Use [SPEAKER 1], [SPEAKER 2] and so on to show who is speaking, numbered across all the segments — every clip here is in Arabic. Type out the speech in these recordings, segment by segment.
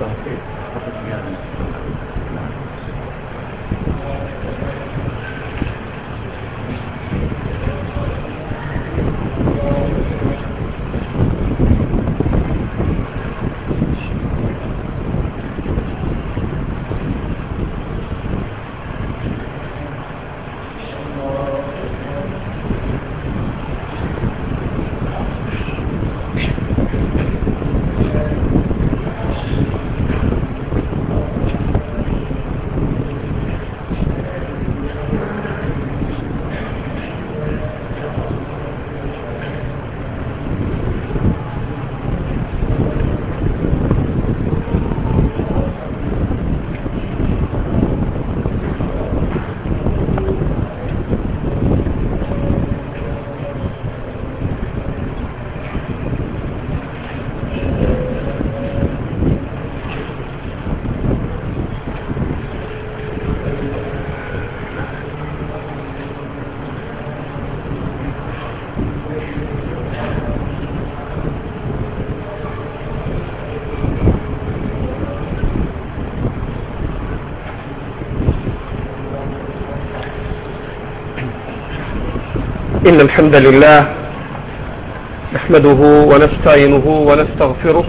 [SPEAKER 1] إن الحمد لله نحمده ونستعينه ونستغفره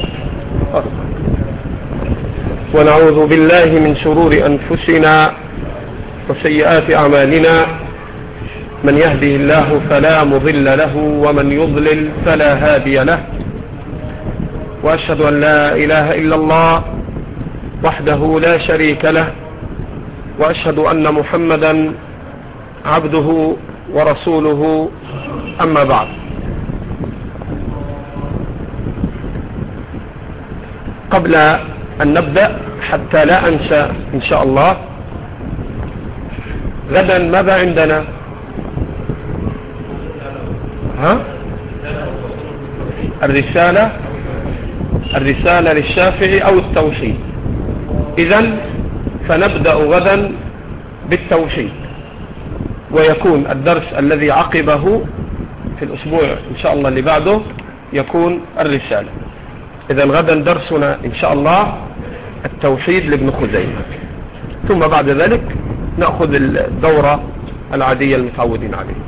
[SPEAKER 1] ونعوذ بالله من شرور أنفسنا وسيئات أعمالنا. من يهده الله فلا مضل له ومن يضلل فلا هادي له، وأشهد أن لا إله إلا الله وحده لا شريك له، وأشهد أن محمدا عبده ورسوله. أما بعد، قبل أن نبدأ حتى لا أنسى إن شاء الله، غدا ماذا عندنا؟ الرسالة للشافعي أو التوحيد. إذن فنبدأ غدا بالتوحيد، ويكون الدرس الذي عقبه في الأسبوع إن شاء الله اللي بعده يكون الرسالة. إذن غدا درسنا إن شاء الله التوحيد لابن خزيمة، ثم بعد ذلك نأخذ الدورة العادية المتعودين عليها.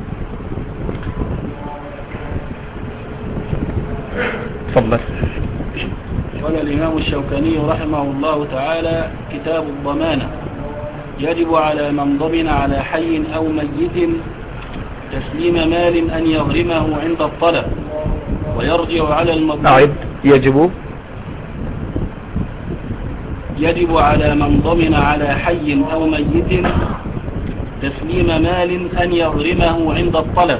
[SPEAKER 1] تفضل.
[SPEAKER 2] قال الإمام الشوكاني رحمه الله تعالى: كتاب الضمانة. يجب على من ضمن على حي أو ميت تسليم مال أن يغرمه عند الطلب، ويرجع على المضمون. يجب على من ضمن على حي أو ميت تسليم مال أن يغرمه عند الطلب،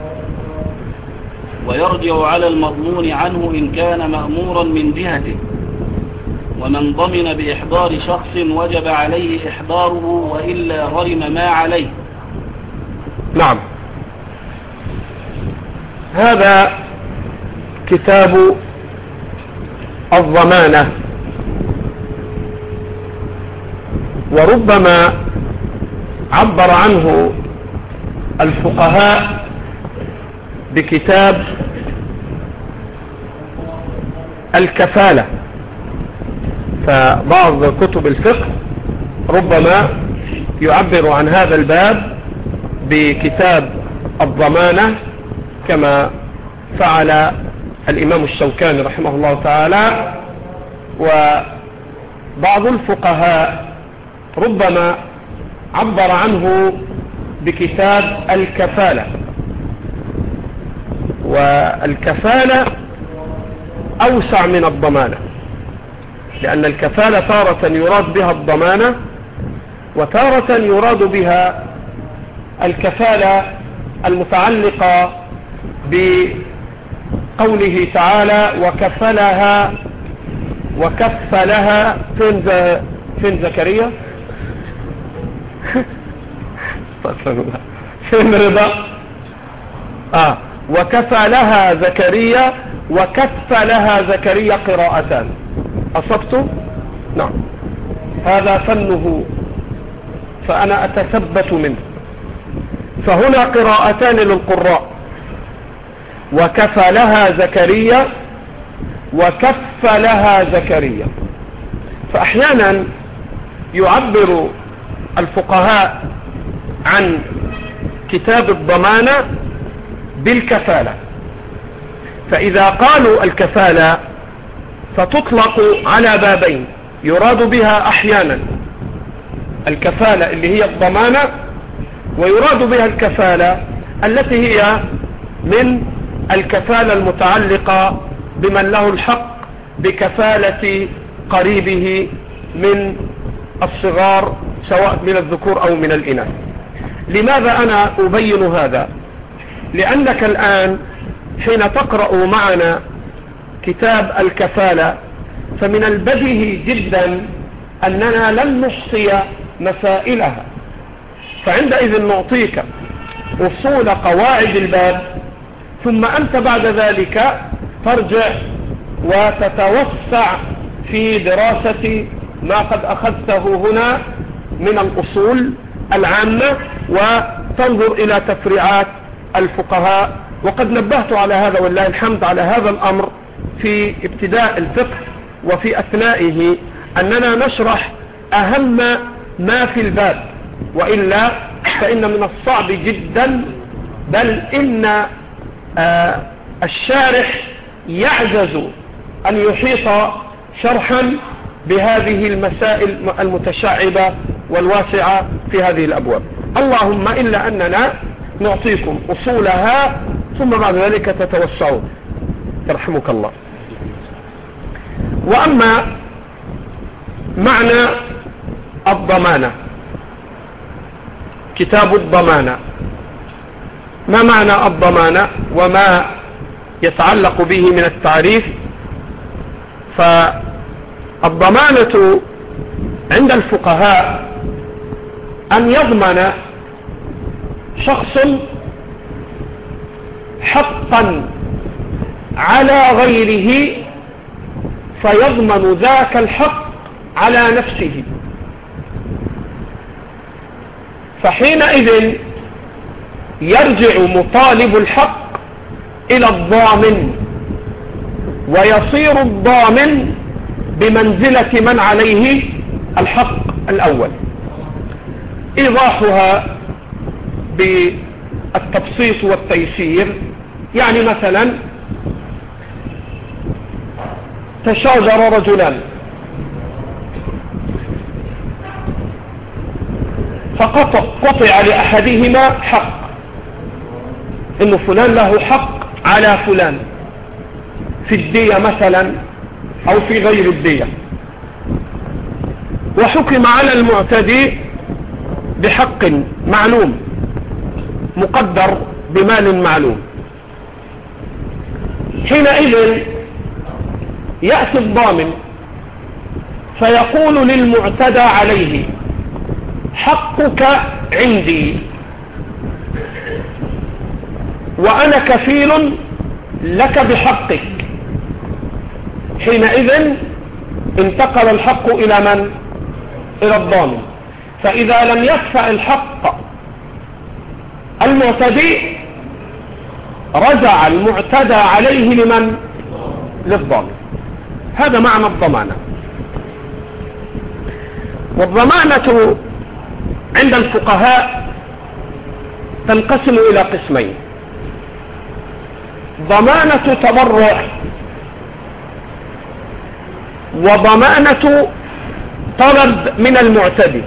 [SPEAKER 2] ويرجع على المضمون عنه إن كان مأمورا من جهته. ومن ضمن بإحضار شخص وجب عليه إحضاره، وإلا غرم ما عليه.
[SPEAKER 1] نعم، هذا كتاب الضمانة. وربما عبر عنه الفقهاء بكتاب الكفالة. فبعض كتب الفقه ربما يعبر عن هذا الباب بكتاب الضمانة، كما فعل الإمام الشوكاني رحمه الله تعالى. وبعض الفقهاء ربما عبر عنه بكتاب الكفالة. والكفالة أوسع من الضمانة، لأن الكفالة تارة يراد بها الضمانة، وتارة يراد بها الكفالة المتعلقة بقوله تعالى: وكفلها فين زكريا؟ فين رضا؟ وكفلها زكريا وكفلها زكريا قراءتان. أصبت؟ نعم، هذا فنه فأنا أتثبت منه. فهنا قراءتان للقراء: وكفلها زكريا وكفلها زكريا. فأحيانا يعبر الفقهاء عن كتاب الضمانة بالكفالة. فإذا قالوا الكفالة فتطلق على بابين، يراد بها أحيانا الكفالة اللي هي الضمانة، ويراد بها الكفالة التي هي من الكفالة المتعلقة بمن له الحق بكفالة قريبه من الصغار سواء من الذكور أو من الإناث. لماذا أنا أبين هذا؟ لأنك الآن حين تقرأ معنا كتاب الكفالة فمن البديهي جدا أننا لن نحصي مسائلها، فعندئذ نعطيك أصول قواعد الباب، ثم أنت بعد ذلك ترجع وتتوسع في دراسة ما قد أخذته هنا من الأصول العامة وتنظر إلى تفريعات الفقهاء. وقد نبهت على هذا والله الحمد على هذا الأمر في ابتداء الفقه وفي أثنائه، أننا نشرح أهم ما في الباب، وإلا فإن من الصعب جدا، بل إن الشارح يعجز أن يحيط شرحا بهذه المسائل المتشعبة والواسعة في هذه الأبواب. اللهم إلا أننا نعطيكم أصولها ثم بعد ذلك تتوسعون يرحمك الله. وأما معنى الضمانة، كتاب الضمانة، ما معنى الضمانة وما يتعلق به من التعريف؟ فالضمانة عند الفقهاء أن يضمن شخص حقا على غيره فيضمن ذاك الحق على نفسه، فحينئذ يرجع مطالب الحق إلى الضامن، ويصير الضامن بمنزلة من عليه الحق الأول. إيضاحها بالتبسيط والتيسير، يعني مثلا تشاجر رجلان فقطع لأحدهما حق، إنه فلان له حق على فلان في الدية مثلا أو في غير الدية، وحكم على المعتدي بحق معلوم مقدر بمال معلوم. حينئذ يأتي الضامن فيقول للمعتدى عليه: حقك عندي وأنا كفيل لك بحقك. حينئذ انتقل الحق إلى من؟ إلى الضامن. فإذا لم يدفع الحق المعتدي رجع المعتدى عليه لمن؟ للضامن. هذا معنى الضمانة. والضمانة عند الفقهاء تنقسم إلى قسمين: ضمانة تبرع وضمانة طلب من المعتدي.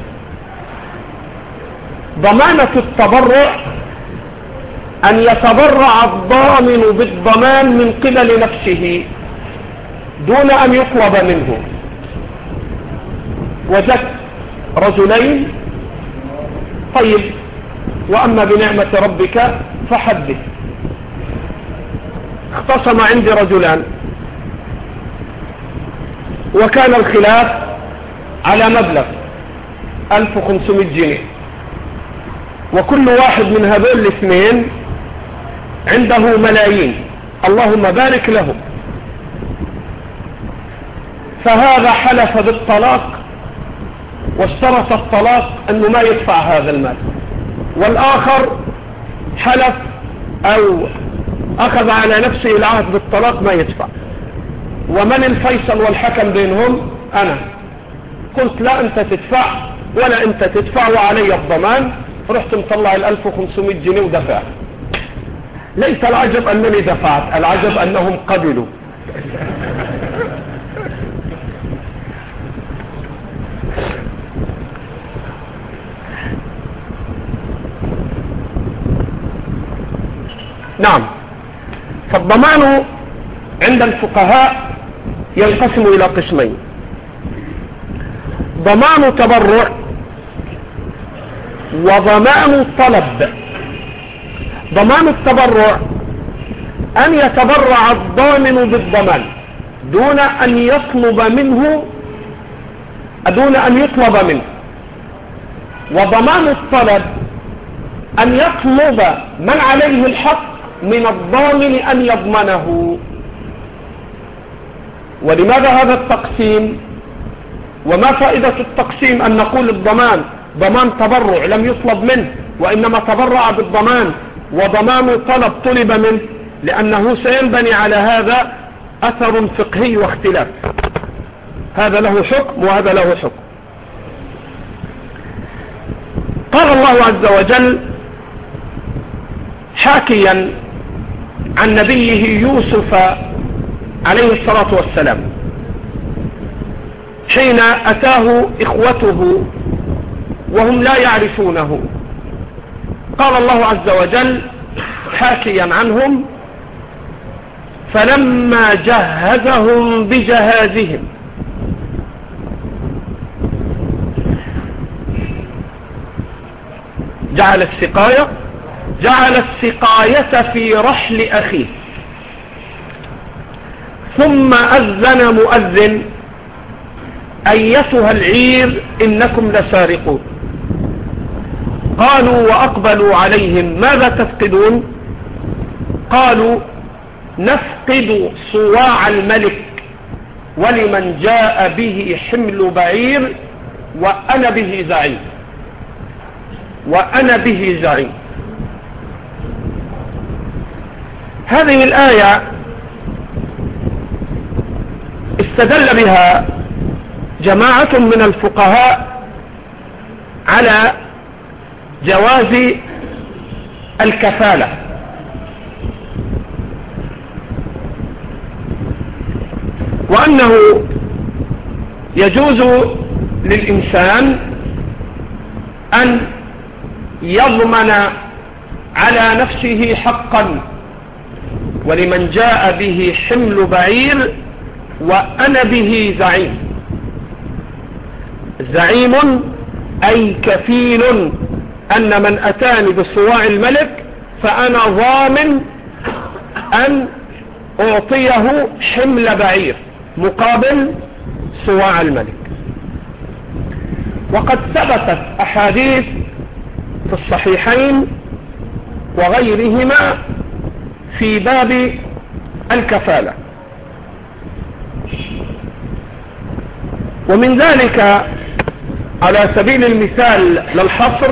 [SPEAKER 1] ضمانة التبرع أن يتبرع الضامن بالضمان من قبل نفسه دون أن يطلب منه. وجدت رجلين، طيب وأما بنعمة ربك فحدث. اختصم عندي رجلان وكان الخلاف على مبلغ 1500 جنيه، وكل واحد من هذول الاثنين عنده ملايين، اللهم بارك له. فهذا حلف بالطلاق واشترط الطلاق أنه ما يدفع هذا المال، والآخر حلف أو أخذ على نفسه العهد بالطلاق ما يدفع. ومن الفيصل والحكم بينهم؟ أنا. قلت لا أنت تدفع ولا أنت تدفع وعلي الضمان، رحت مطلع 1500 جنيه ودفع. ليس العجب أنني دفعت، العجب أنهم قبلوا. نعم. فالضمان عند الفقهاء ينقسم إلى قسمين: ضمان تبرع وضمان طلب. ضمان التبرع أن يتبرع الضامن بالضمان دون أن يطلب منه، وضمان الطلب أن يطلب من عليه الحق من الضامن أن يضمنه. ولماذا هذا التقسيم؟ وما فائدة التقسيم؟ أن نقول الضمان ضمان تبرع لم يطلب منه وإنما تبرع بالضمان، وضمان طلب طلب منه، لأنه سينبني على هذا أثر فقهي واختلاف. هذا له حكم وهذا له حكم. قال الله عز وجل حاكيا عن نبيه يوسف عليه الصلاة والسلام حين أتاه إخوته وهم لا يعرفونه، قال الله عز وجل حاكيا عنهم: فلما جهزهم بجهازهم جعل السقاية في رحل أخيه، ثم أذن مؤذن: أيتها العير إنكم لسارقون. قالوا وأقبلوا عليهم: ماذا تفقدون؟ قالوا: نفقد صواع الملك ولمن جاء به حمل بعير وأنا به زعيم. هذه الآية استدل بها جماعة من الفقهاء على جواز الكفالة، وأنه يجوز للإنسان أن يضمن على نفسه حقا: ولمن جاء به حمل بعير وأنا به زعيم. زعيم أي كفيل، أن من أتاني بصواع الملك فأنا ضامن أن أعطيه حمل بعير مقابل صواع الملك. وقد ثبتت أحاديث في الصحيحين وغيرهما في باب الكفالة، ومن ذلك على سبيل المثال للحصر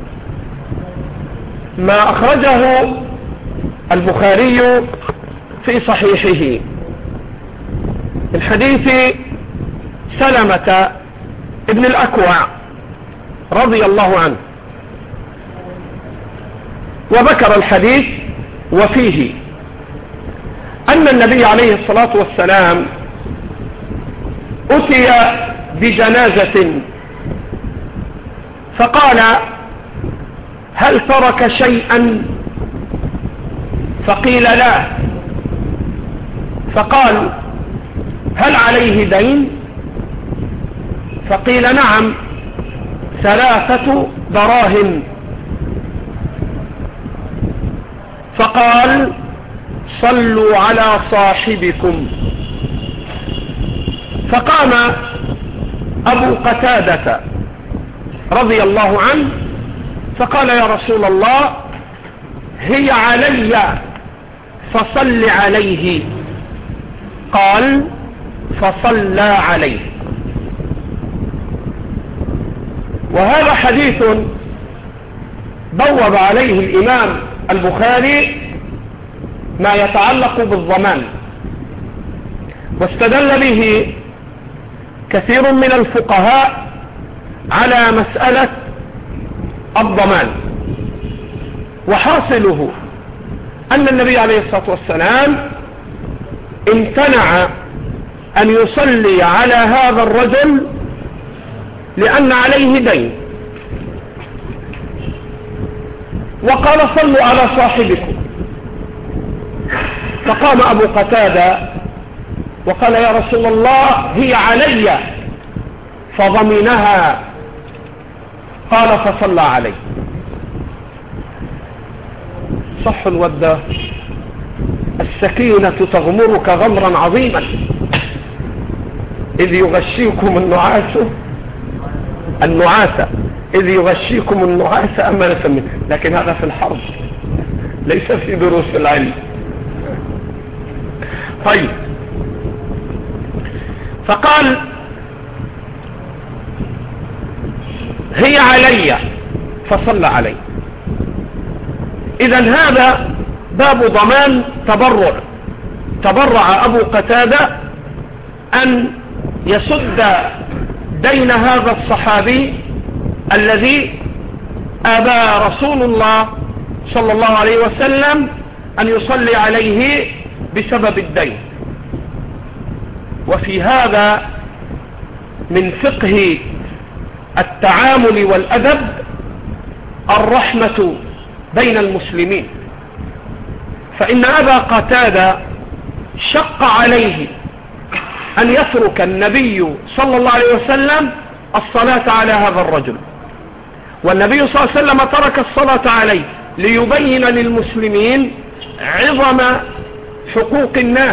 [SPEAKER 1] ما أخرجه البخاري في صحيحه من حديث سلمة ابن الأكوع رضي الله عنه، وذكر الحديث وفيه أن النبي عليه الصلاة والسلام أتي بجنازة فقال: هل ترك شيئا؟ فقيل لا. فقال: هل عليه دين؟ فقيل نعم، 3 دراهم. فقال: صلوا على صاحبكم. فقام أبو قتادة رضي الله عنه فقال: يا رسول الله، هي علي فصل عليه. قال: فصلى عليه. وهذا حديث بوب عليه الإمام البخاري ما يتعلق بالضمان، واستدل به كثير من الفقهاء على مسألة الضمان، وحاصله أن النبي عليه الصلاة والسلام امتنع أن يصلي على هذا الرجل لأن عليه دين، وقال صلوا على صاحبكم. فقام أبو قتادة وقال يا رسول الله هي علي، فضمنها. قال فصلى عليه. صح ود السكينة تغمرك غمرا عظيما إذ يغشيكم النعاس إذ يغشيكم النعاس أمانة منه. لكن هذا في الحرب ليس في دروس العلم. طيب، فقال هي علي فصلى عليه. إذن هذا باب ضمان تبرع. تبرع أبو قتادة أن يسد دين هذا الصحابي الذي أبى رسول الله صلى الله عليه وسلم أن يصلي عليه بسبب الدين. وفي هذا من فقه التعامل والأدب الرحمة بين المسلمين، فإن أبا قتادة شق عليه أن يترك النبي صلى الله عليه وسلم الصلاة على هذا الرجل، والنبي صلى الله عليه وسلم ترك الصلاة عليه ليبين للمسلمين عظم حقوق الناس،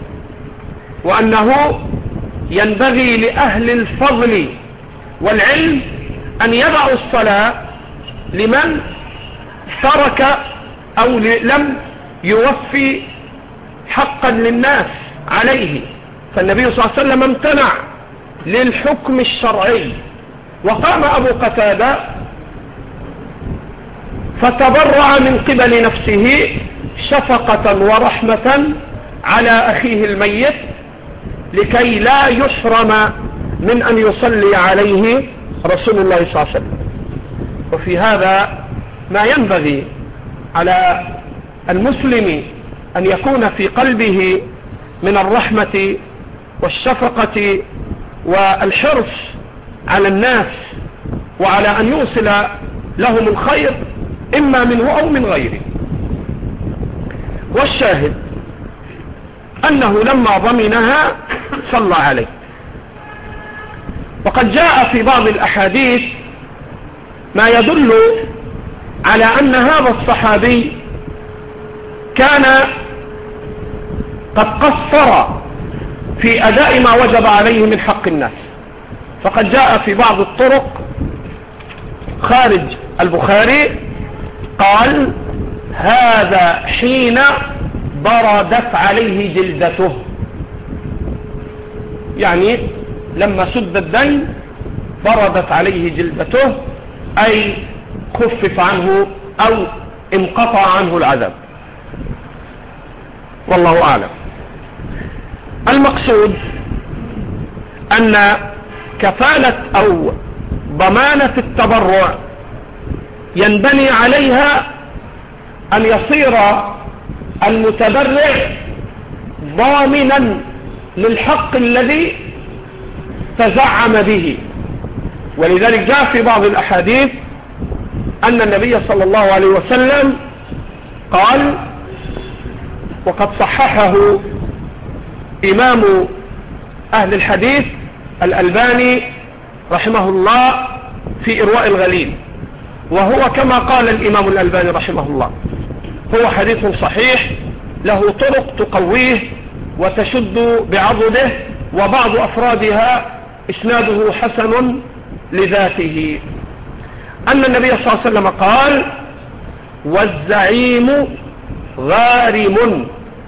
[SPEAKER 1] وأنه ينبغي لأهل الفضل والعلم أن يدعوا الصلاة لمن ترك أو لم يوفي حقا للناس عليه. فالنبي صلى الله عليه وسلم امتنع للحكم الشرعي، وقام أبو قتادة فتبرع من قبل نفسه شفقة ورحمة على أخيه الميت لكي لا يحرم من أن يصلي عليه رسول الله صلى الله عليه وسلم. وفي هذا ما ينبغي على المسلم أن يكون في قلبه من الرحمة والشفقة والحرص على الناس، وعلى أن يوصل لهم الخير إما منه أو من غيره. والشاهد أنه لما ضمنها صلى عليه. وقد جاء في بعض الأحاديث ما يدل على أن هذا الصحابي كان قد قصر في أداء ما وجب عليه من حق الناس. فقد جاء في بعض الطرق خارج البخاري قال هذا حين بردت عليه جلدته، يعني لما سد الدين بردت عليه جلدته، أي خفف عنه أو انقطع عنه العذاب، والله أعلم. المقصود أن كفالة أو ضمانة التبرع ينبني عليها أن يصير المتبرع ضامنا للحق الذي تزعم به. ولذلك جاء في بعض الأحاديث أن النبي صلى الله عليه وسلم قال، وقد صححه إمام أهل الحديث الألباني رحمه الله في إرواء الغليل، وهو كما قال الإمام الألباني رحمه الله هو حديث صحيح له طرق تقويه وتشد بعضده، وبعض أفرادها إسناده حسن لذاته، أن النبي صلى الله عليه وسلم قال والزعيم غارم.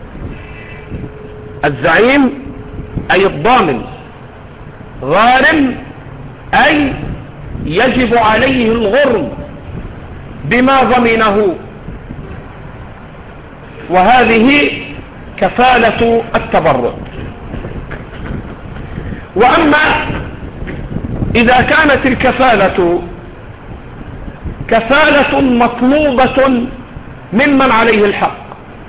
[SPEAKER 1] الزعيم أي الضامن، غارم أي يجب عليه الغرم بما ضمنه، وهذه كفالة التبرع. وأما إذا كانت الكفالة كفالة مطلوبة ممن عليه الحق،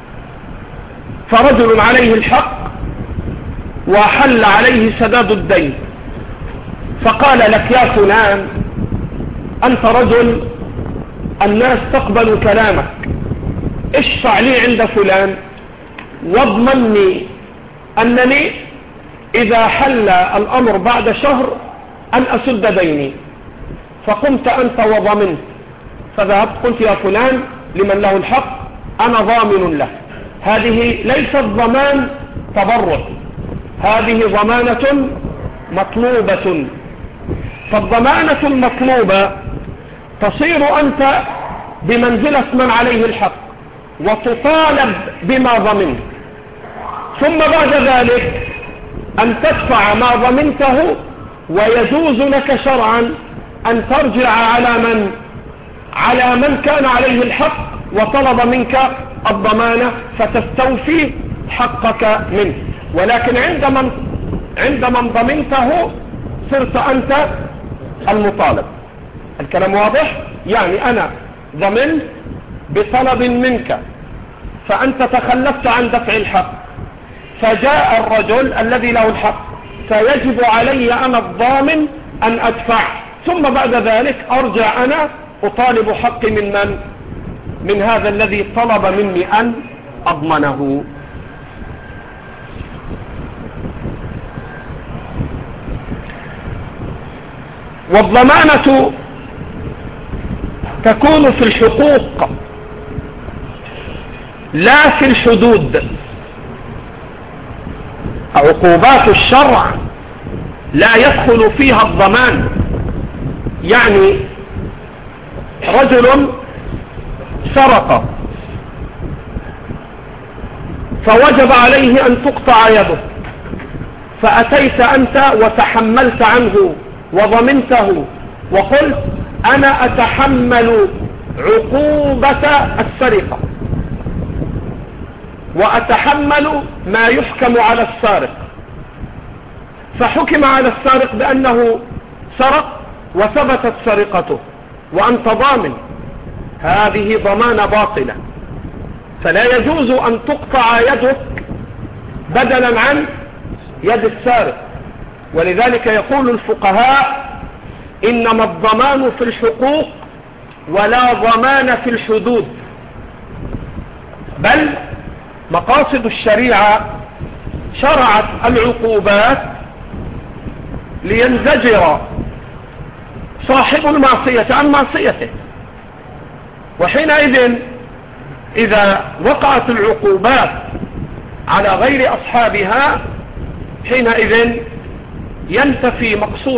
[SPEAKER 1] فرجل عليه الحق وحل عليه سداد الدين، فقال لك يا فلان أنت رجل الناس تقبل كلامك، اشفع لي عند فلان واضمني أنني إذا حل الأمر بعد شهر أن أسد ديني. فقمت أنت وضمنت، فذهبت قلت يا فلان لمن له الحق أنا ضامن له. هذه ليست ضمان تبرع، هذه ضمانة مطلوبة. فالضمانة المطلوبة تصير أنت بمنزلة من عليه الحق وتطالب بما ضمنت، ثم بعد ذلك أن تدفع ما ضمنته، ويجوز لك شرعا أن ترجع على من كان عليه الحق وطلب منك الضمانة فتستوفي حقك منه. ولكن عند من ضمنته صرت أنت المطالب. الكلام واضح؟ يعني أنا ضمنت بطلب منك فأنت تخلفت عن دفع الحق، فجاء الرجل الذي له الحق، فيجب علي أنا الضامن أن أدفع، ثم بعد ذلك أرجع أنا أطالب حقي من هذا الذي طلب مني أن أضمنه. والضمانة تكون في الحقوق لا في الحدود. عقوبات الشرع لا يدخل فيها الضمان. يعني رجل سرق فوجب عليه أن تقطع يده، فأتيت أنت وتحملت عنه وضمنته وقلت أنا أتحمل عقوبة السرقة وأتحمل ما يحكم على السارق، فحكم على السارق بأنه سرق وثبتت سرقته وأنت ضامن، هذه ضمانة باطلة، فلا يجوز أن تقطع يدك بدلا عن يد السارق. ولذلك يقول الفقهاء إنما الضمان في الحقوق ولا ضمان في الحدود، بل مقاصد الشريعة شرعت العقوبات لينزجر صاحب المعصية عن معصيته، وحينئذ إذا وقعت العقوبات على غير أصحابها حينئذ ينتفي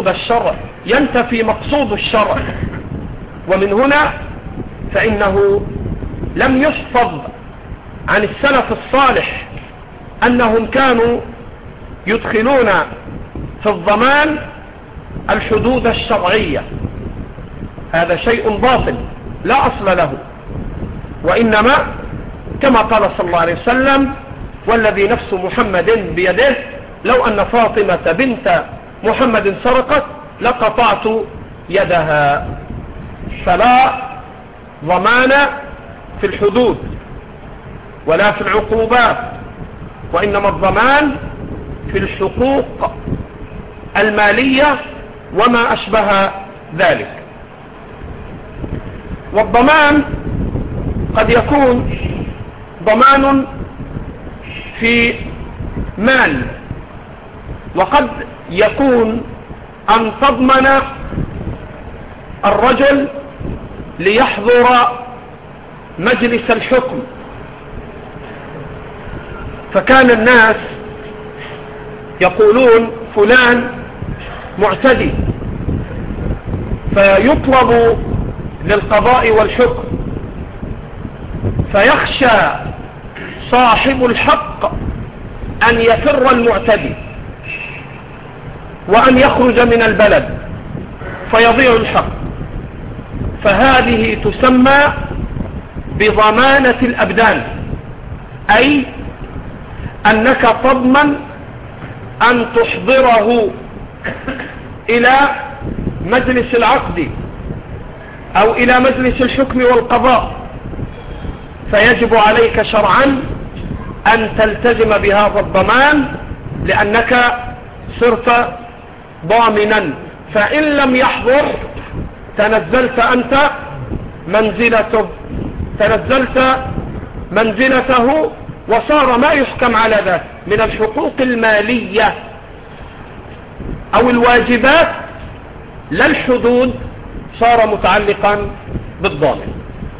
[SPEAKER 1] مقصود الشرع. ومن هنا فإنه لم يحفظ عن السلف الصالح أنهم كانوا يدخلون في الضمان الحدود الشرعية، هذا شيء باطل لا أصل له، وإنما كما قال صلى الله عليه وسلم والذي نفس محمد بيده لو أن فاطمة بنت محمد سرقت لقطعت يدها. فلا ضمان في الحدود ولا في العقوبات، وإنما الضمان في الحقوق المالية وما أشبه ذلك. والضمان قد يكون ضمان في مال، وقد يكون أن تضمن الرجل ليحضر مجلس الحكم، فكان الناس يقولون فلان معتدي، فيطلب للقضاء والحكم، فيخشى صاحب الحق أن يفر المعتدي وأن يخرج من البلد فيضيع الحق، فهذه تسمى بضمانة الأبدان، أي أنك تضمن أن تحضره إلى مجلس العقد أو إلى مجلس الحكم والقضاء، فيجب عليك شرعا أن تلتزم بهذا الضمان، لأنك صرت ضامنا. فإن لم يحضر تنزلت أنت منزلته وصار ما يحكم على ذلك من الحقوق المالية أو الواجبات لا الحدود، صار متعلقا بالضامن.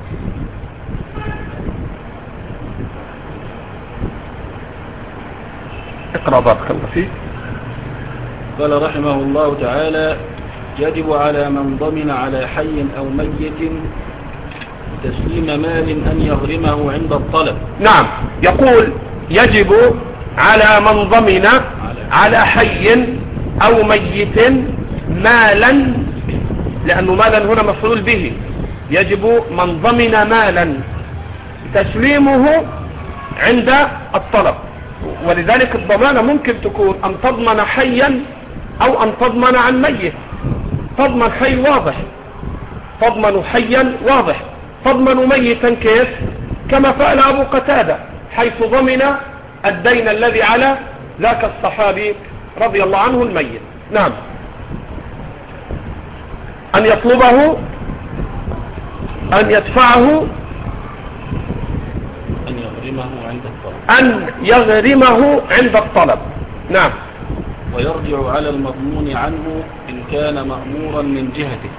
[SPEAKER 1] اقرأ بارك الله فيك.
[SPEAKER 2] قال رحمه الله تعالى: يجب على من ضمن على حي أو ميت تسليم مال أن يغرمه عند الطلب.
[SPEAKER 1] نعم، يقول يجب على من ضمن على حي أو ميت مالا، لأنه مالا هنا مفعول به، يجب من ضمن مالا تسليمه عند الطلب. ولذلك الضمانة ممكن تكون أن تضمن حيا أو أن تضمن عن ميت. تضمن حي واضح، تضمن حيا واضح، تضمن ميتا كيف؟ كما فعل أبو قتادة حيث ضمن الدين الذي على ذاك الصحابي رضي الله عنه الميت. نعم، أن يطلبه، أن يدفعه، أن يغرمه عند الطلب. نعم.
[SPEAKER 2] ويرجع على المضمون عنه إن كان مأمورا من جهته.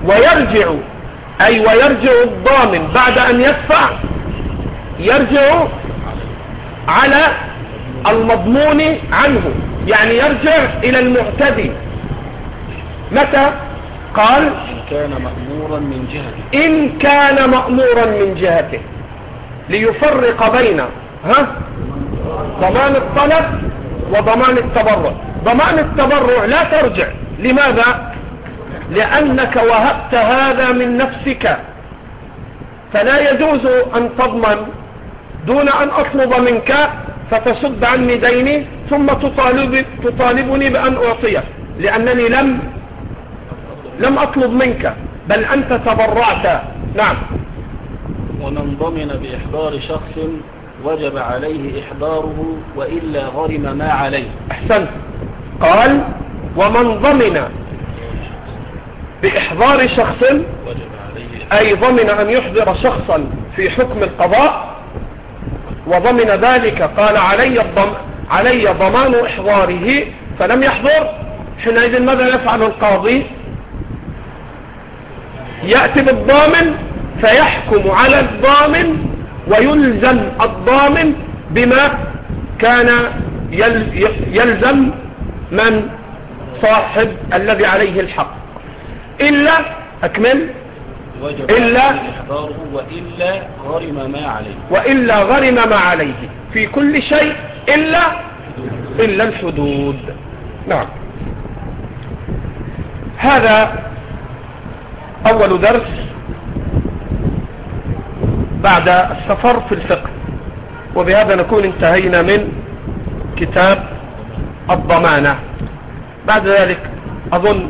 [SPEAKER 1] ويرجع الضامن بعد أن يدفع، يرجع على المضمون عنه، يعني يرجع إلى المعتدي. متى؟ قال
[SPEAKER 2] إن كان مأمورا من جهته.
[SPEAKER 1] إن كان مأمورا من جهته، ليفرق بين ضمان الطلب وضمان التبرع. ضمان التبرع لا ترجع. لماذا؟ لأنك وهبت هذا من نفسك، فلا يجوز أن تضمن دون أن أطلب منك فتسد عني ديني ثم تطالبني بأن أعطيك، لأنني لم أطلب منك، بل أنت تبرعت. نعم.
[SPEAKER 2] ومن ضمن بإحضار شخص وجب عليه إحضاره وإلا غرم ما عليه.
[SPEAKER 1] أحسنت. قال ومن ضمن بإحضار شخص، أي ضمن أن يحضر شخصا في حكم القضاء وضمن ذلك، قال علي ضمان إحضاره فلم يحضر، حينئذ ماذا يفعل القاضي؟ يأتي بالضامن فيحكم على الضامن ويلزم الضامن بما كان يلزم من صاحب الذي عليه الحق، إلا أكمل إلا وإلا غرم ما عليه في كل شيء إلا الحدود. نعم. هذا أول درس بعد السفر في الفقه، وبهذا نكون انتهينا من كتاب الضمانة. بعد ذلك أظن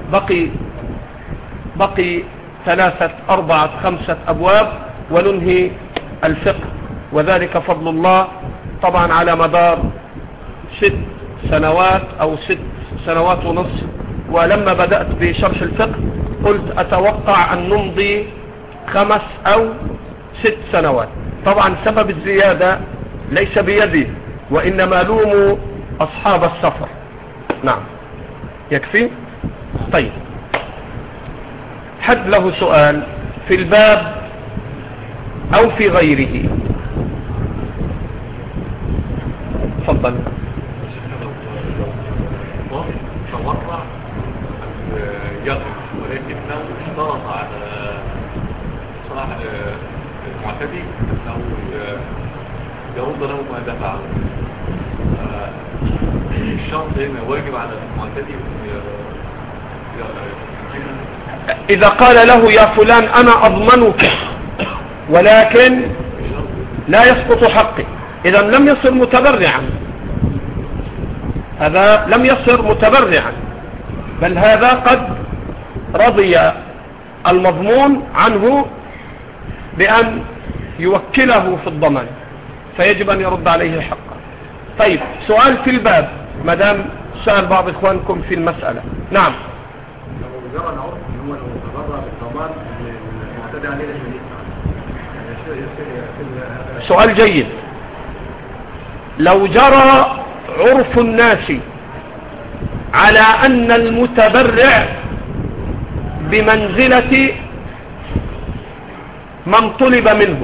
[SPEAKER 1] بقي 3 4 5 أبواب وننهي الفقه، وذلك فضل الله طبعا على مدار 6 سنوات أو 6 سنوات ونصف. ولما بدأت بشرح الفقه قلت أتوقع أن نمضي 5 أو 6 سنوات. طبعا سبب الزيادة ليس بيدي، وإنما لوموا أصحاب السفر. نعم، يكفي. طيب، حد له سؤال في الباب أو في غيره؟ تفضل.
[SPEAKER 3] تورع يقف، ولكنه اشترط على صلاح المعتدي أنه يرد له ما دفعه. الشرط هنا واجب على المعتدي.
[SPEAKER 1] إذا قال له يا فلان أنا أضمنك ولكن لا يسقط حقي، إذا لم يصر متبرعا، هذا لم يصر متبرعا، بل هذا قد رضي المضمون عنه بأن يوكله في الضمان، فيجب أن يرد عليه حقه. طيب، سؤال في الباب ما دام سأل بعض إخوانكم في المسألة. نعم.
[SPEAKER 3] لو جرى العرف ان هو لو تبرع بالضمان المعتدى عليه لازم يدفع.
[SPEAKER 1] سؤال جيد. لو جرى عرف الناس على أن المتبرع بمنزلة من طلب منه،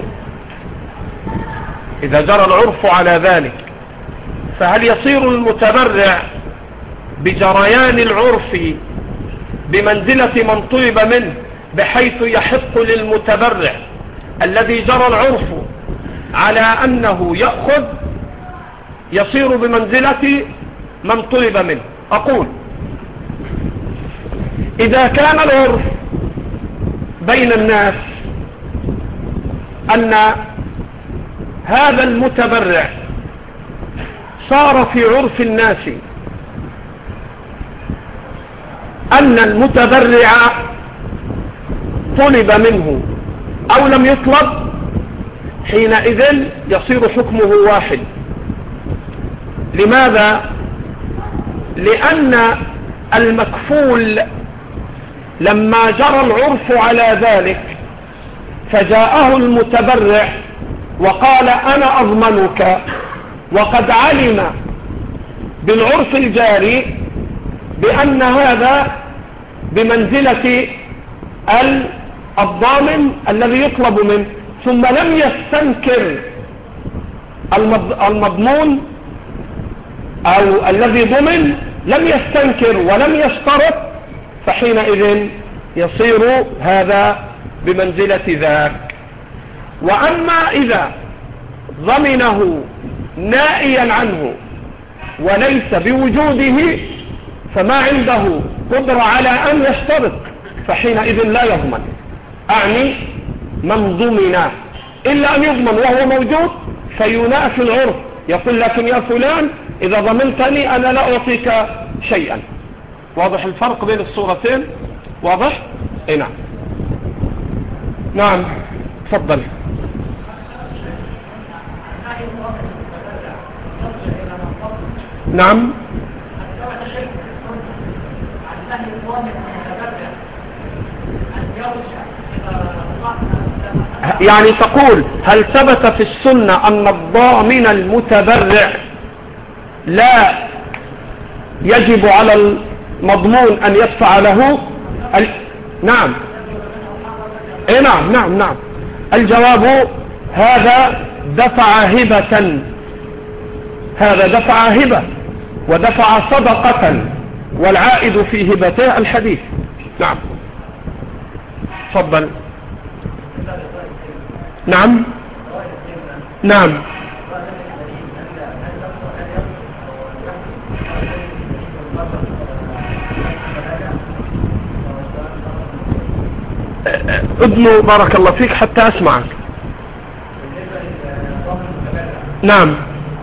[SPEAKER 1] إذا جرى العرف على ذلك، فهل يصير المتبرع بجريان العرف بمنزلة من طلب منه، بحيث يحق للمتبرع الذي جرى العرف على أنه يأخذ يصير بمنزلة من طلب منه؟ أقول إذا كان العرف بين الناس أن هذا المتبرع صار في عرف الناس أن المتبرع طلب منه أو لم يطلب، حينئذ يصير حكمه واحد. لماذا؟ لأن المكفول لما جرى العرف على ذلك فجاءه المتبرع وقال أنا أضمنك، وقد علم بالعرف الجاري بأن هذا بمنزلة الضامن الذي يطلب منه، ثم لم يستنكر المضمون أو الذي ضمن، لم يستنكر ولم يشترط، فحينئذ يصير هذا بمنزلة ذاك. وأما إذا ضمنه نائيا عنه وليس بوجوده فما عنده قدرة على أن يشترط، فحينئذ لا يضمن. أعني من ضمن، إلا أن يضمن وهو موجود فينافي العرف، يقول لكن يا فلان إذا ضمنتني أنا لا أعطيك شيئا. واضح الفرق بين الصورتين؟ واضح؟ اي نعم. نعم، تفضل. نعم. يعني تقول هل ثبت في السنة أن الضامن المتبرع لا يجب على المضمون أن يدفع له؟ نعم. اي نعم نعم نعم. الجواب هذا دفع هبة، هذا دفع هبة ودفع صدقة، والعائد في هبته الحديث. نعم، تفضل. نعم نعم. ابنه بارك الله فيك حتى اسمعك. نعم.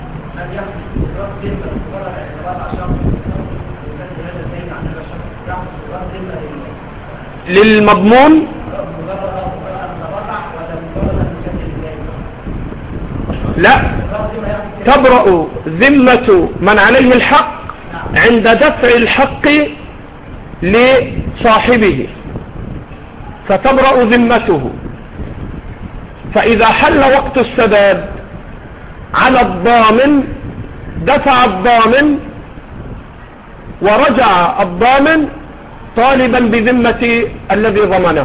[SPEAKER 1] للمضمون لا، تبرأ ذمة من عليه الحق عند دفع الحق لصاحبه، فتبرأ ذمته. فإذا حل وقت السداد على الضامن دفع الضامن ورجع الضامن طالبا بذمة الذي ضمنه.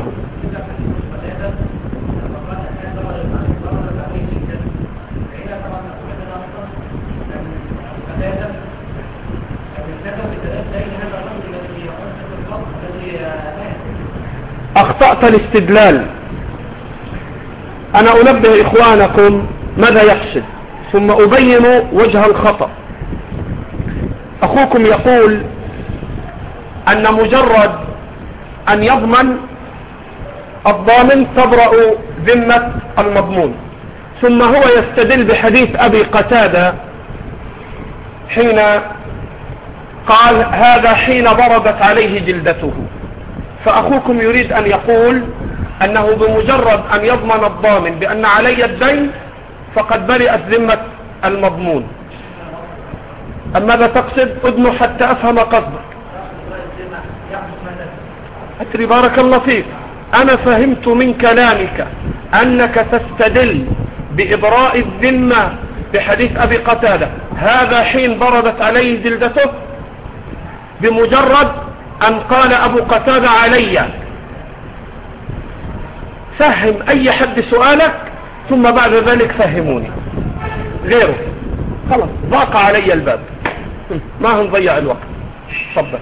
[SPEAKER 1] أخطأت الاستدلال. أنا أنبه إخوانكم ماذا يقصد ثم أبين وجه الخطأ. أخوكم يقول أن مجرد أن يضمن الضامن تبرأ ذمة المضمون، ثم هو يستدل بحديث أبي قتادة حين قال هذا حين بردت عليه جلدته، فأخوكم يريد أن يقول أنه بمجرد أن يضمن الضامن بأن علي الدين فقد برئت ذمة المضمون. أما ماذا تقصد؟ أدنو حتى أفهم قصدك. أتري بارك الله فيك، أنا فهمت من كلامك أنك تستدل بإبراء الذمة بحديث أبي قتادة، هذا حين بردت عليه جلدته بمجرد أن قال أبو قتادة علي. فهم أي حد سؤالك ثم بعد ذلك فهموني، غيره خلاص ضاق علي الباب، ما هنضيع الوقت. تفضل.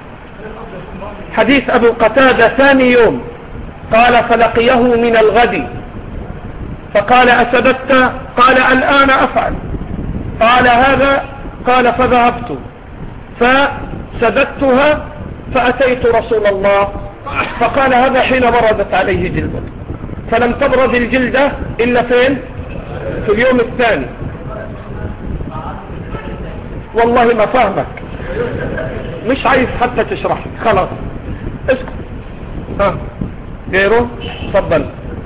[SPEAKER 1] حديث أبو قتادة ثاني يوم قال فلقيه من الغد فقال أسددت؟ قال الآن أفعل. قال هذا؟ قال فذهبت فسددتها فأتيت رسول الله فقال هذا حين بردت عليه جلدة، فلم تبرد الجلدة إلا فين؟ في اليوم الثاني. والله ما فاهمك، مش عايز حتى تشرح، خلاص اسكت. غيره؟ تفضل.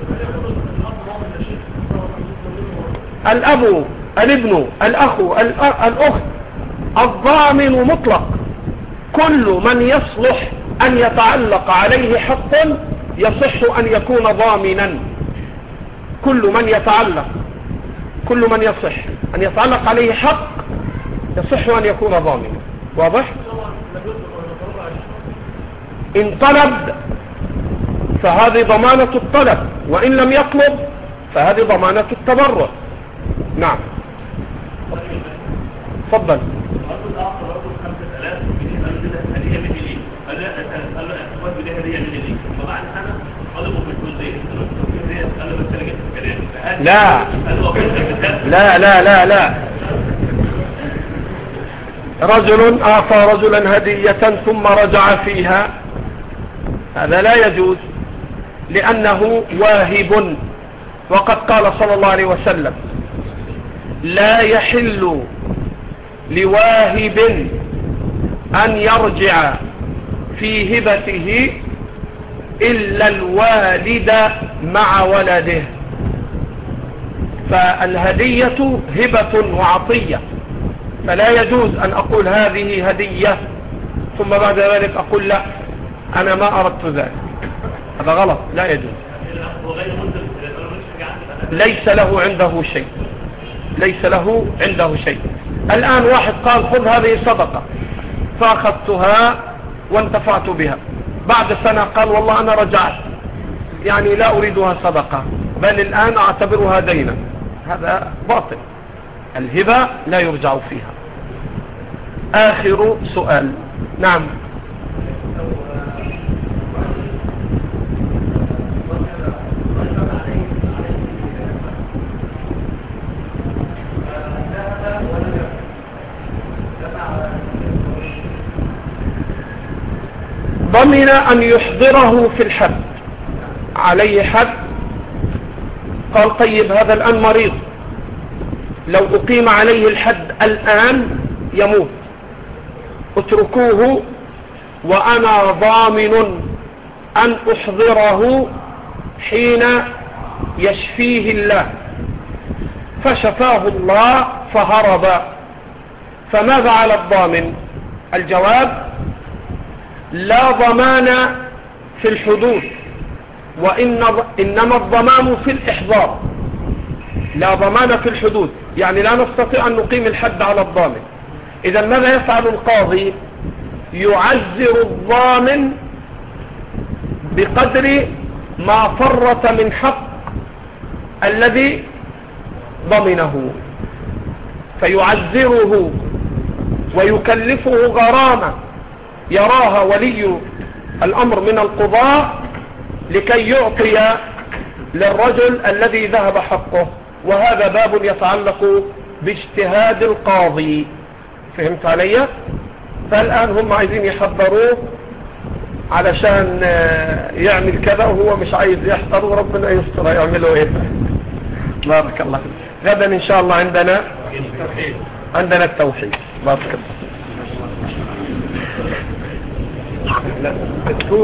[SPEAKER 1] الأب، الابن، الأخ، الأخت، الضامن مطلق، كل من يصلح أن يتعلق عليه حق يصح أن يكون ضامنا. كل من يصح أن يتعلق عليه حق يصح أن يكون ضامنا. واضح؟ إن طلب فهذه ضمانة الطلب، وإن لم يطلب فهذه ضمانة التبرع. نعم تفضل. لا لا لا لا لا، رجل أعطى رجلا هدية ثم رجع فيها، هذا لا يجوز لأنه واهب، وقد قال صلى الله عليه وسلم لا يحل لواهب أن يرجع في هبته إلا الوالد مع ولده. فالهدية هبة وعطية، فلا يجوز أن أقول هذه هدية ثم بعد ذلك أقول لا أنا ما أردت ذلك، هذا غلط، لا يجوز. ليس له عنده شيء. الآن واحد قال خذ هذه صدقة، فأخذتها وانتفعت بها، بعد سنة قال والله أنا رجعت، يعني لا أريدها صدقة بل الآن أعتبرها دينا، هذا باطل. الهبة لا يرجع فيها. آخر سؤال. نعم. ضمن أن يحضره في الحد، عليه حد، قال طيب هذا الآن مريض، لو أقيم عليه الحد الآن يموت، اتركوه وأنا ضامن أن أحضره حين يشفيه الله. فشفاه الله فهرب، فماذا على الضامن؟ الجواب لا ضمان في الحدود، إنما الضمان في الإحضار. لا ضمان في الحدود، يعني لا نستطيع أن نقيم الحد على الضامن. إذا ماذا يفعل القاضي؟ يعزر الضامن بقدر ما فرط من حق الذي ضمنه، فيعزره ويكلفه غرامة يراها ولي الأمر من القضاء لكي يعطي للرجل الذي ذهب حقه. وهذا باب يتعلق باجتهاد القاضي. فهمت علي؟ فالآن هم عايزين يحضروه علشان يعمل كذا وهو مش عايز يحضر، وربنا يستر يعملوا ايه. بارك الله. غدا ان شاء الله عندنا التوحيد. بارك الله. لا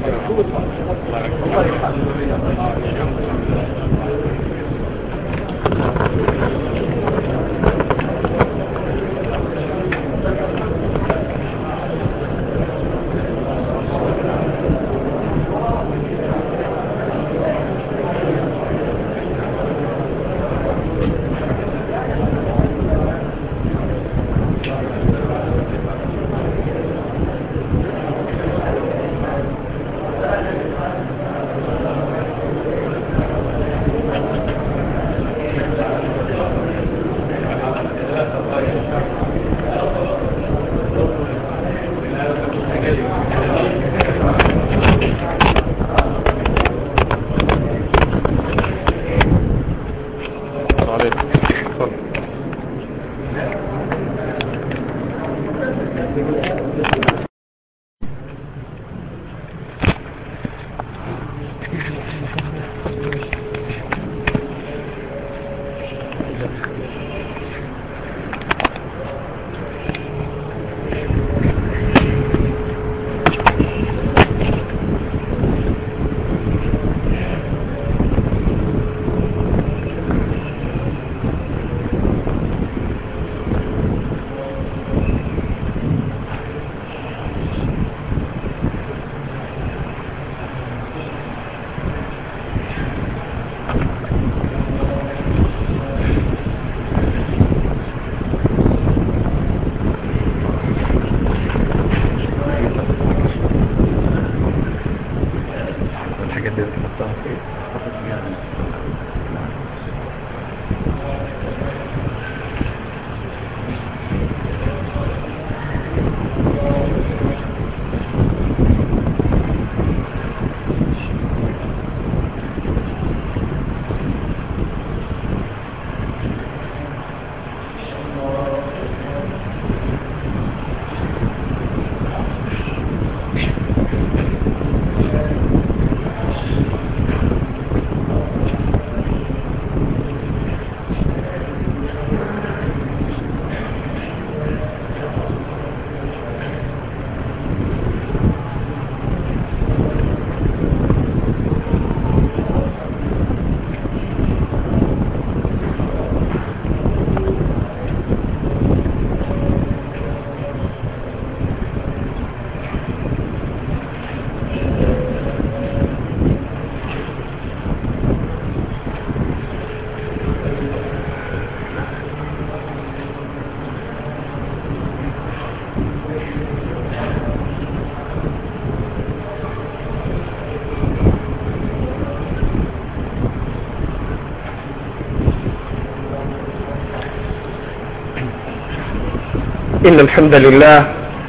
[SPEAKER 1] إن الحمد لله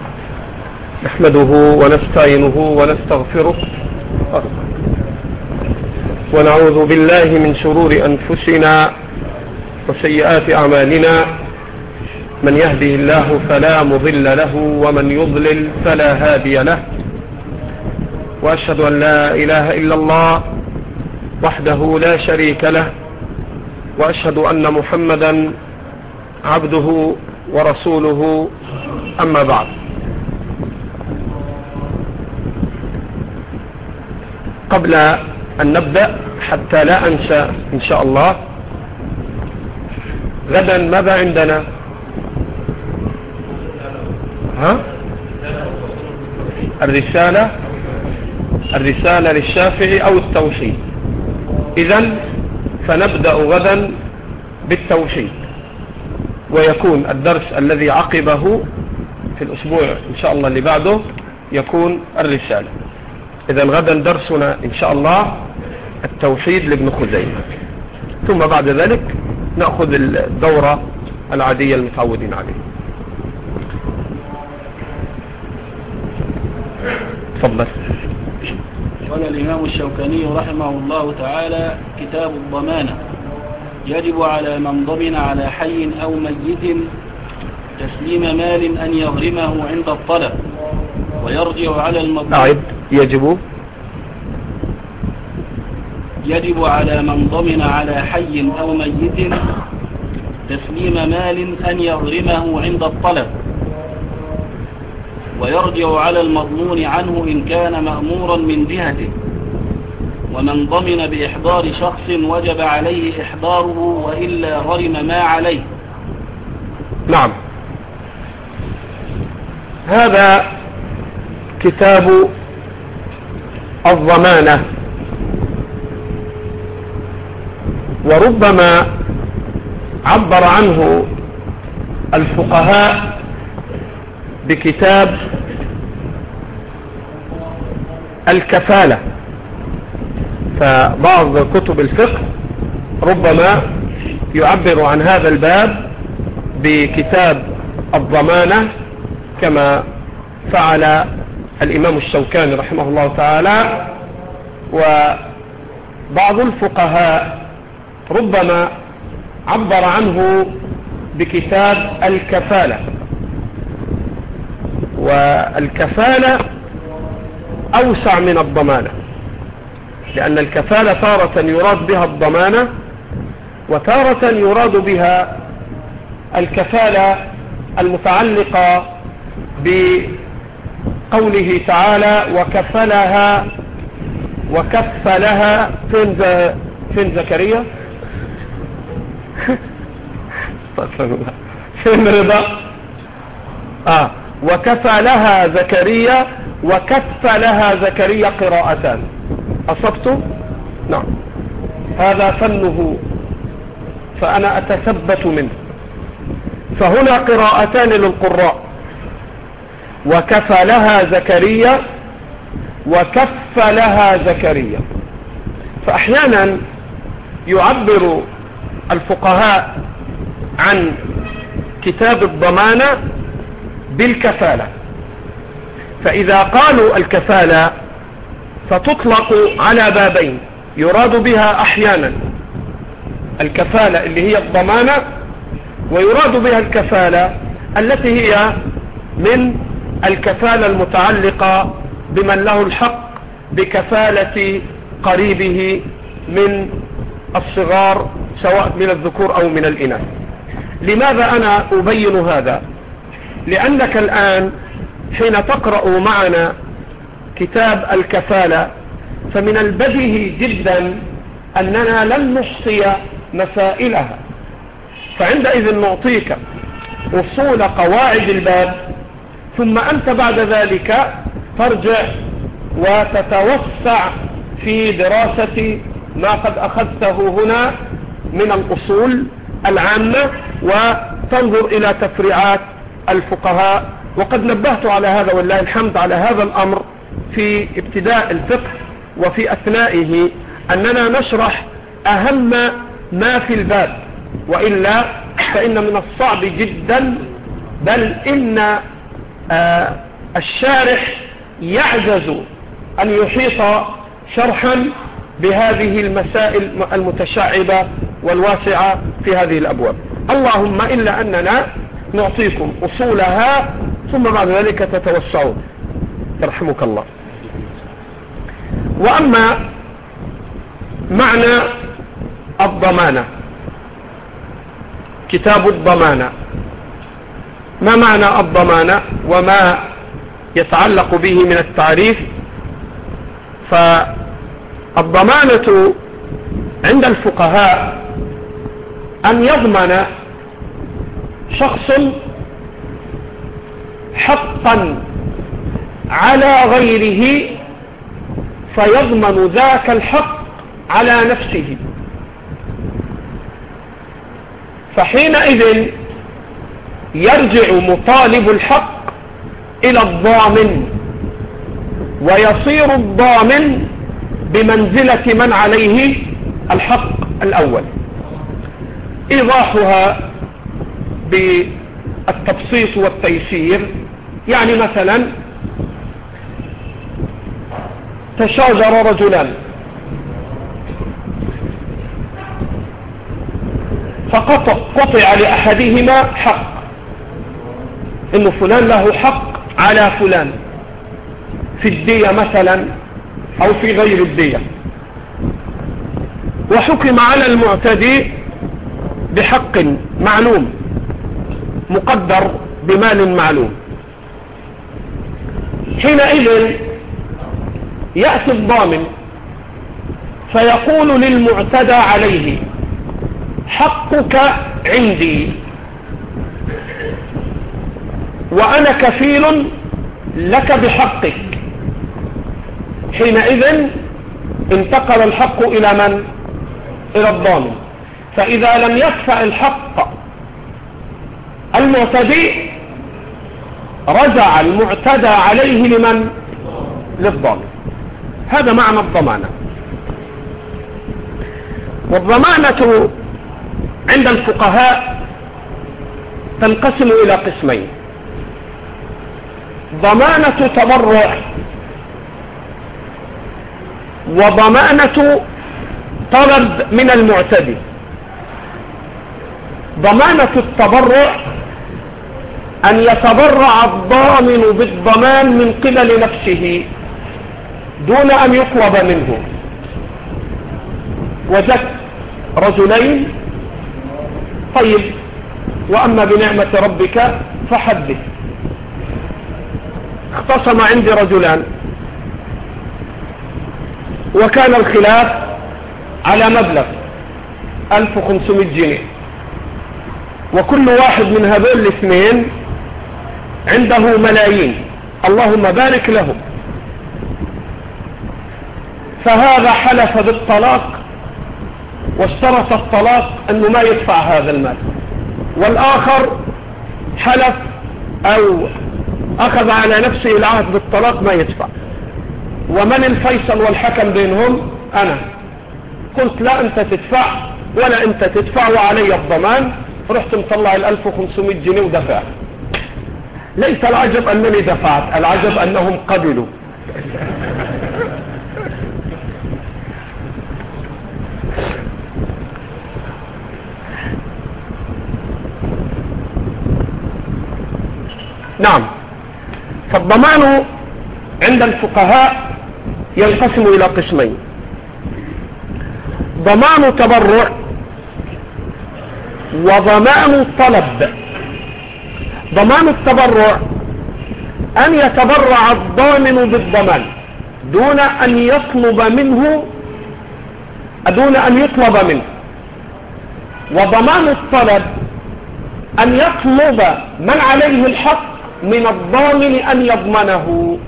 [SPEAKER 1] نحمده ونستعينه ونستغفره ونعوذ بالله من شرور أنفسنا وسيئات أعمالنا. من يهده الله فلا مضل له ومن يضلل فلا هادي له، وأشهد أن لا إله إلا الله وحده لا شريك له، وأشهد أن محمدا عبده ورسوله. أما بعد، قبل أن نبدأ حتى لا أنسى إن شاء الله، غدا ماذا عندنا؟ الرسالة للشافعي أو التوحيد. إذن فنبدأ غدا بالتوحيد، ويكون الدرس الذي عقبه في الأسبوع إن شاء الله اللي بعده يكون الرسالة. إذن غدا درسنا إن شاء الله التوحيد لابن خزيمة، ثم بعد ذلك نأخذ الدورة العادية المتعودين عليها. تفضل.
[SPEAKER 2] قال الإمام الشوكاني رحمه الله تعالى: كتاب الضمانة. يجب على من ضمن على حي أو ميت تسليم مال أن يغرمه عند الطلب، ويرجع على المضمون.
[SPEAKER 1] أعد.
[SPEAKER 2] يجب على من ضمن على حي أو ميت تسليم مال أن يغرمه عند الطلب، ويرجع على المضمون عنه إن كان مأمورا من جهته، ومن ضمن بإحضار شخص وجب عليه إحضاره وإلا غرم ما عليه.
[SPEAKER 1] نعم، هذا كتاب الضمانة، وربما عبر عنه الفقهاء بكتاب الكفالة. فبعض كتب الفقه ربما يعبر عن هذا الباب بكتاب الضمانة، كما فعل الإمام الشوكاني رحمه الله تعالى. وبعض الفقهاء ربما عبر عنه بكتاب الكفالة. والكفالة أوسع من الضمانة، لأن الكفالة تارة يراد بها الضمانة، وتارة يراد بها الكفالة المتعلقة بقوله تعالى وكفلها فين زكريا فين رضا وكفلها زكريا وكفلها زكريا قراءتان. أصبت؟ نعم، هذا فنه فأنا أتثبت منه. فهنا قراءتان للقراء، وكفلها زكريا وكفلها زكريا. فأحيانا يعبر الفقهاء عن كتاب الضمانة بالكفالة. فإذا قالوا الكفالة فتطلق على بابين، يراد بها أحيانا الكفالة اللي هي الضمانة، ويراد بها الكفالة التي هي من الكفالة المتعلقة بمن له الحق بكفالة قريبه من الصغار سواء من الذكور أو من الإناث. لماذا أنا أبين هذا؟ لأنك الآن حين تقرأ معنا كتاب الكفالة فمن البديهي جدا أننا لن نحصي مسائلها، فعندئذ نعطيك أصول قواعد الباب، ثم أنت بعد ذلك ترجع وتتوسع في دراسة ما قد أخذته هنا من الأصول العامة، وتنظر إلى تفريعات الفقهاء. وقد نبهت على هذا والله الحمد على هذا الأمر في ابتداء الفقه وفي أثنائه، أننا نشرح أهم ما في الباب، وإلا فإن من الصعب جدا، بل إن الشارح يعجز أن يحيط شرحا بهذه المسائل المتشعبة والواسعة في هذه الأبواب، اللهم إلا أننا نعطيكم أصولها ثم بعد ذلك تتوسعون يرحمك الله. وأما معنى الضمانة، كتاب الضمانة، ما معنى الضمانة وما يتعلق به من التعريف؟ فالضمانة عند الفقهاء أن يضمن شخص حقا على غيره فيضمن ذاك الحق على نفسه، فحينئذ يرجع مطالب الحق إلى الضامن، ويصير الضامن بمنزلة من عليه الحق الأول. إيضاحها بالتبسيط والتيسير، يعني مثلا تشاجر رجلان فقطع لأحدهما حق، إنه فلان له حق على فلان في الدية مثلا أو في غير الدية، وحكم على المعتدي بحق معلوم مقدر بمال معلوم، حينئذ يأتي الضامن فيقول للمعتدى عليه حقك عندي وأنا كفيل لك بحقك. حينئذ انتقل الحق إلى من؟ إلى الضامن. فإذا لم يدفع الحق المعتدي رجع المعتدى عليه لمن؟ للضامن. هذا معنى الضمانة. والضمانة عند الفقهاء تنقسم إلى قسمين: ضمانة تبرع وضمانة طلب من المعتدي. ضمانة التبرع أن يتبرع الضامن بالضمان من قبل نفسه دون أن يطلب منه. وجدت رجلين، طيب وأما بنعمة ربك فحدث. اختصم عندي رجلان وكان الخلاف على مبلغ 1500 جنيه، وكل واحد من هذول الاثنين عنده ملايين، اللهم بارك له. فهذا حلف بالطلاق واشترط الطلاق أنه ما يدفع هذا المال، والآخر حلف أو أخذ على نفسه العهد بالطلاق ما يدفع. ومن الفيصل والحكم بينهم؟ أنا. قلت لا أنت تدفع ولا أنت تدفع وعلي الضمان. رحت مطلع 1500 جنيه ودفع. ليس العجب أنني دفعت، العجب أنهم قبلوا. نعم. فالضمان عند الفقهاء ينقسم إلى قسمين: ضمان تبرع وضمان طلب. ضمان التبرع أن يتبرع الضامن بالضمان دون أن يطلب منه، دون أن يطلب منه. وضمان الطلب أن يطلب من عليه الحق من الضامن أن يضمنه.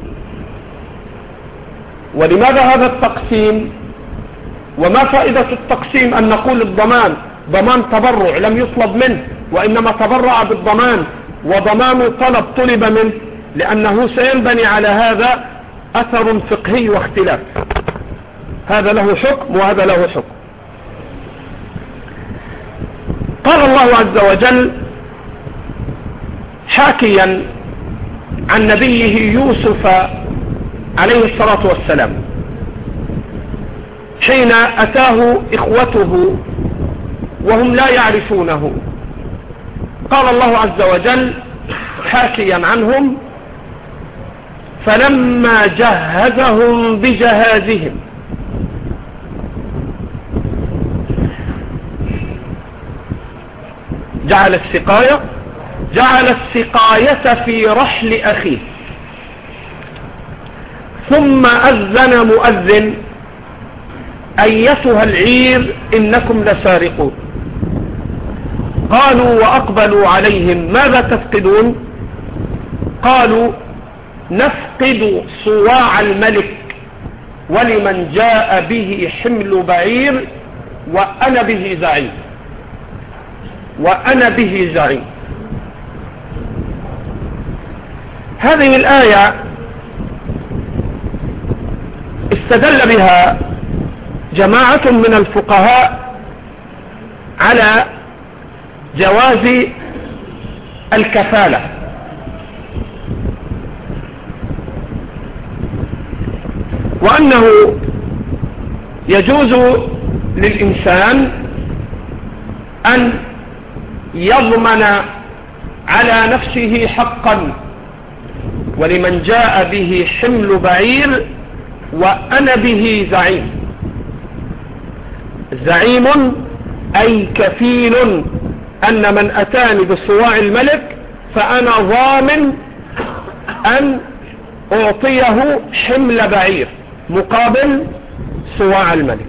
[SPEAKER 1] ولماذا هذا التقسيم؟ وما فائدة التقسيم؟ أن نقول الضمان ضمان تبرع لم يطلب منه وإنما تبرع بالضمان، وضمان طلب طلب منه، لأنه سينبني على هذا أثر فقهي واختلاف. هذا له حكم وهذا له حكم. قال الله عز وجل حاكيا عن نبيه يوسف عليه الصلاة والسلام حين أتاه إخوته وهم لا يعرفونه. قال الله عز وجل حاكيا عنهم: فلما جهزهم بجهازهم جعل السقاية في رحل أخيه، ثم أذن مؤذن: أيتها العير إنكم لسارقون. قالوا وأقبلوا عليهم: ماذا تفقدون؟ قالوا: نفقد صواع الملك ولمن جاء به حمل بعير وأنا به زعيم. هذه الآية استدل بها جماعة من الفقهاء على جواز الكفالة، وأنه يجوز للإنسان أن يضمن على نفسه حقا: ولمن جاء به حمل بعير وأنا به زعيم. زعيم أي كفيل، أن من أتاني بصواع الملك فأنا ضامن أن أعطيه حمل بعير مقابل صواع الملك.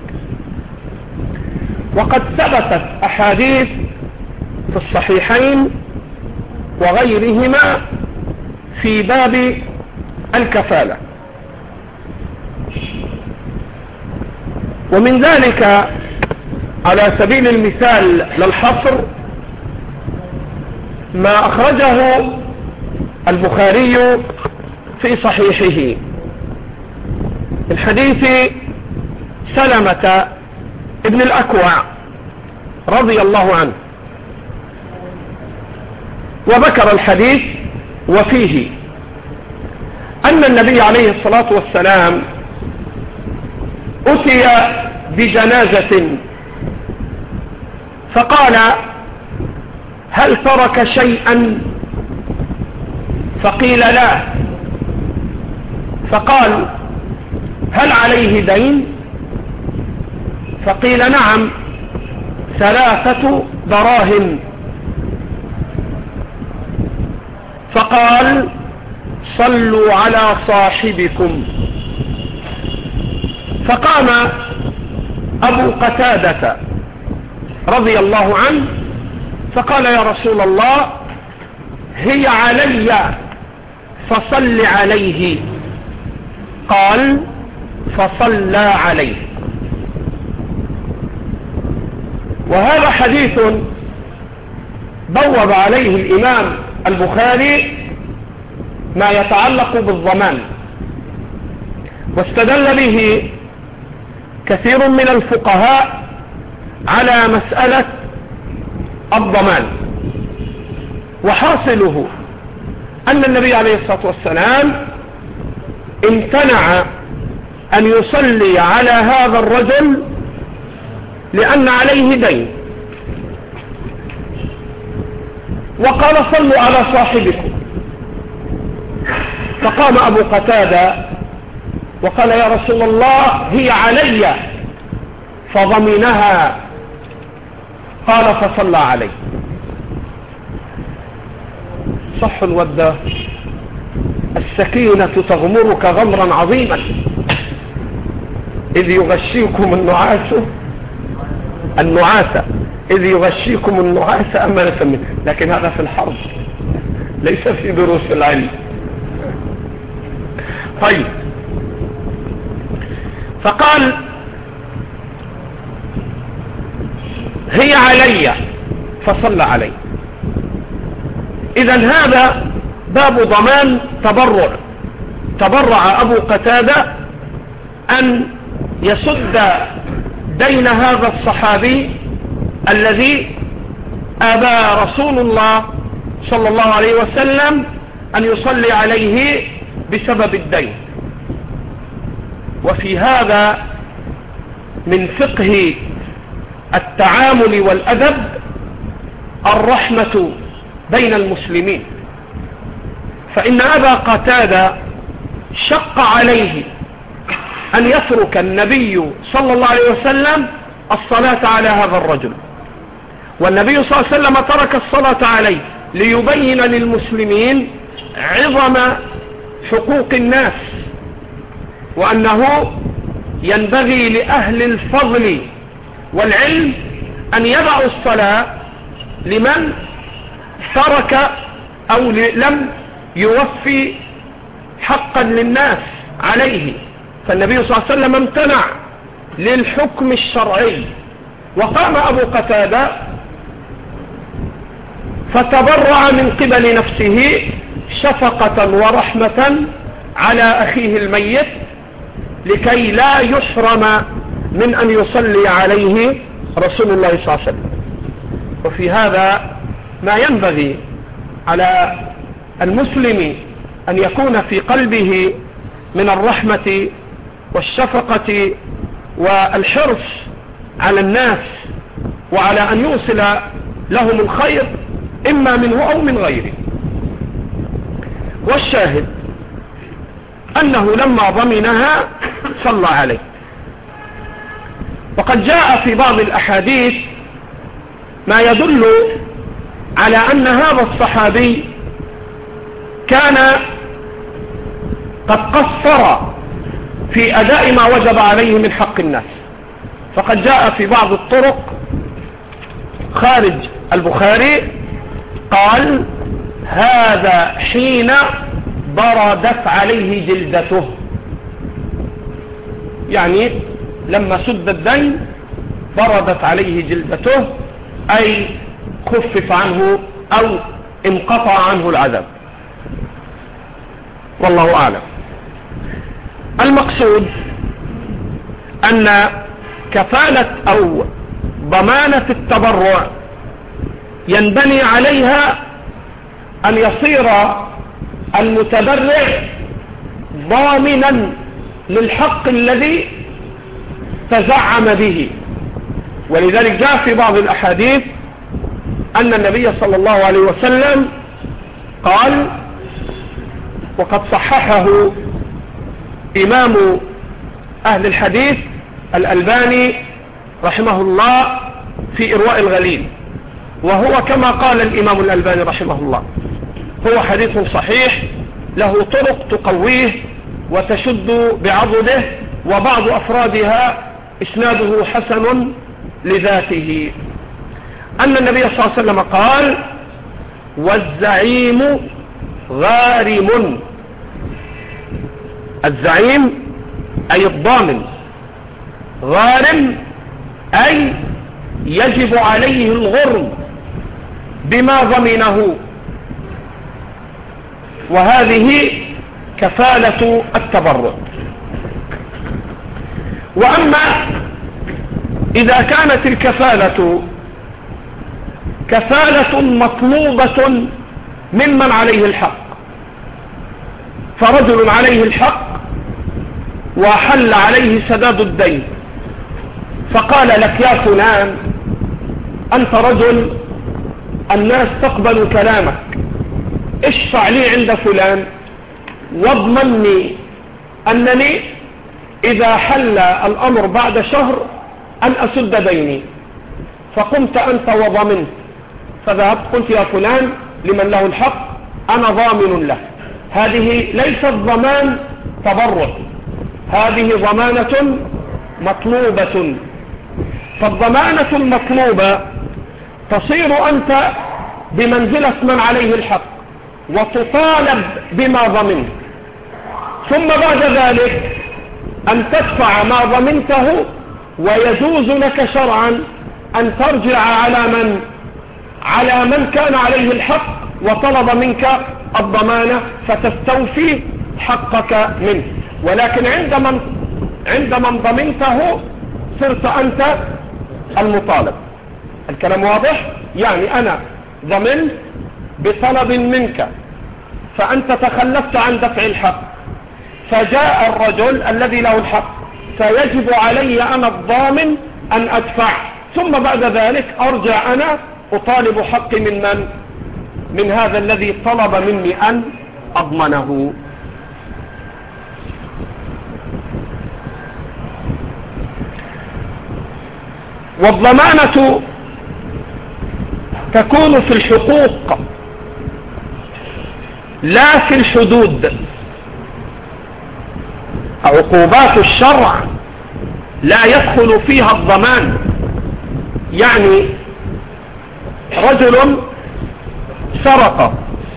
[SPEAKER 1] وقد ثبتت أحاديث في الصحيحين وغيرهما في باب الكفالة، ومن ذلك على سبيل المثال للحصر ما أخرجه البخاري في صحيحه من حديث سلمة ابن الأكوع رضي الله عنه، وذكر الحديث وفيه أن النبي عليه الصلاة والسلام أتي بجنازة فقال: هل ترك شيئا؟ فقيل: لا. فقال: هل عليه دين؟ فقيل: نعم، 3 دراهم. فقال: صلوا على صاحبكم. فقام أبو قتادة رضي الله عنه فقال: يا رسول الله، هي علي فصل عليه. قال: فصلى عليه. وهذا حديث بوب عليه الإمام البخاري ما يتعلق بالضمان، واستدل به كثير من الفقهاء على مسألة الضمان. وحاصله أن النبي عليه الصلاة والسلام امتنع أن يصلي على هذا الرجل لأن عليه دين، وقال: صلوا على صاحبكم. فقام أبو قتادة وقال: يا رسول الله، هي علي فضمنها. قال: فصلى عليه. صح الودة، السكينة تغمرك غمرا عظيما إذ يغشيكم النعاس إذ يغشيكم النعاس أمنة منه. لكن هذا في الحرب، ليس في دروس العلم. طيب، فقال: هي علي فصلى عليه. إذن هذا باب ضمان تبرع. تبرع أبو قتادة أن يسد دين هذا الصحابي الذي أبى رسول الله صلى الله عليه وسلم أن يصلي عليه بسبب الدين. وفي هذا من فقه التعامل والأدب الرحمة بين المسلمين، فإن أبا قتادة شق عليه أن يترك النبي صلى الله عليه وسلم الصلاة على هذا الرجل، والنبي صلى الله عليه وسلم ترك الصلاة عليه ليبين للمسلمين عظم حقوق الناس، وأنه ينبغي لأهل الفضل والعلم أن يدعوا الصلاة لمن ترك أو لم يوفي حقا للناس عليه. فالنبي صلى الله عليه وسلم امتنع للحكم الشرعي، وقام أبو قتادة فتبرع من قبل نفسه شفقة ورحمة على أخيه الميت لكي لا يحرم من أن يصلي عليه رسول الله صلى الله عليه وسلم. وفي هذا ما ينبغي على المسلم أن يكون في قلبه من الرحمة والشفقة والحرص على الناس، وعلى أن يوصل لهم الخير إما منه أو من غيره. والشاهد أنه لما ضمنها صلى عليه. وقد جاء في بعض الأحاديث ما يدل على أن هذا الصحابي كان قد قصر في أداء ما وجب عليه من حق الناس. فقد جاء في بعض الطرق خارج البخاري قال: هذا حين بردت عليه جلدته، يعني لما سد الدين بردت عليه جلدته، أي خفف عنه أو انقطع عنه العذاب، والله أعلم. المقصود أن كفالة أو ضمانة التبرع ينبني عليها أن يصير المتبرع ضامنا للحق الذي تزعم به. ولذلك جاء في بعض الأحاديث أن النبي صلى الله عليه وسلم قال، وقد صححه إمام أهل الحديث الألباني رحمه الله في إرواء الغليل، وهو كما قال الإمام الألباني رحمه الله، هو حديث صحيح له طرق تقويه وتشد بعضده، وبعض أفرادها إسناده حسن لذاته، أن النبي صلى الله عليه وسلم قال: والزعيم غارم. الزعيم أي الضامن، غارم أي يجب عليه الغرم بما ضمنه، وهذه كفالة التبرع. وأما إذا كانت الكفالة كفالة مطلوبة ممن عليه الحق، فرجل عليه الحق وحل عليه سداد الدين، فقال لك: يا فلان، أنت رجل الناس تقبل كلامك، اشفع لي عند فلان واضمني أنني إذا حل الأمر بعد شهر أن أسد ديني. فقمت أنت وضمنت، فذهبت قلت: يا فلان لمن له الحق أنا ضامن له. هذه ليست ضمان تبرع، هذه ضمانة مطلوبة. فالضمانة المطلوبة تصير أنت بمنزلة من عليه الحق وتطالب بما ضمنت، ثم بعد ذلك أن تدفع ما ضمنته، ويجوز لك شرعا أن ترجع على من كان عليه الحق وطلب منك الضمانة فتستوفي حقك منه. ولكن عند من ضمنته صرت أنت المطالب. الكلام واضح؟ يعني أنا ضمنت بطلب منك، فأنت تخلفت عن دفع الحق، فجاء الرجل الذي له الحق، فيجب علي أنا الضامن أن أدفع، ثم بعد ذلك أرجع أنا أطالب حقي من هذا الذي طلب مني أن أضمنه. والضمانة تكون في الحقوق لا في الحدود. عقوبات الشرع لا يدخل فيها الضمان. يعني رجل سرق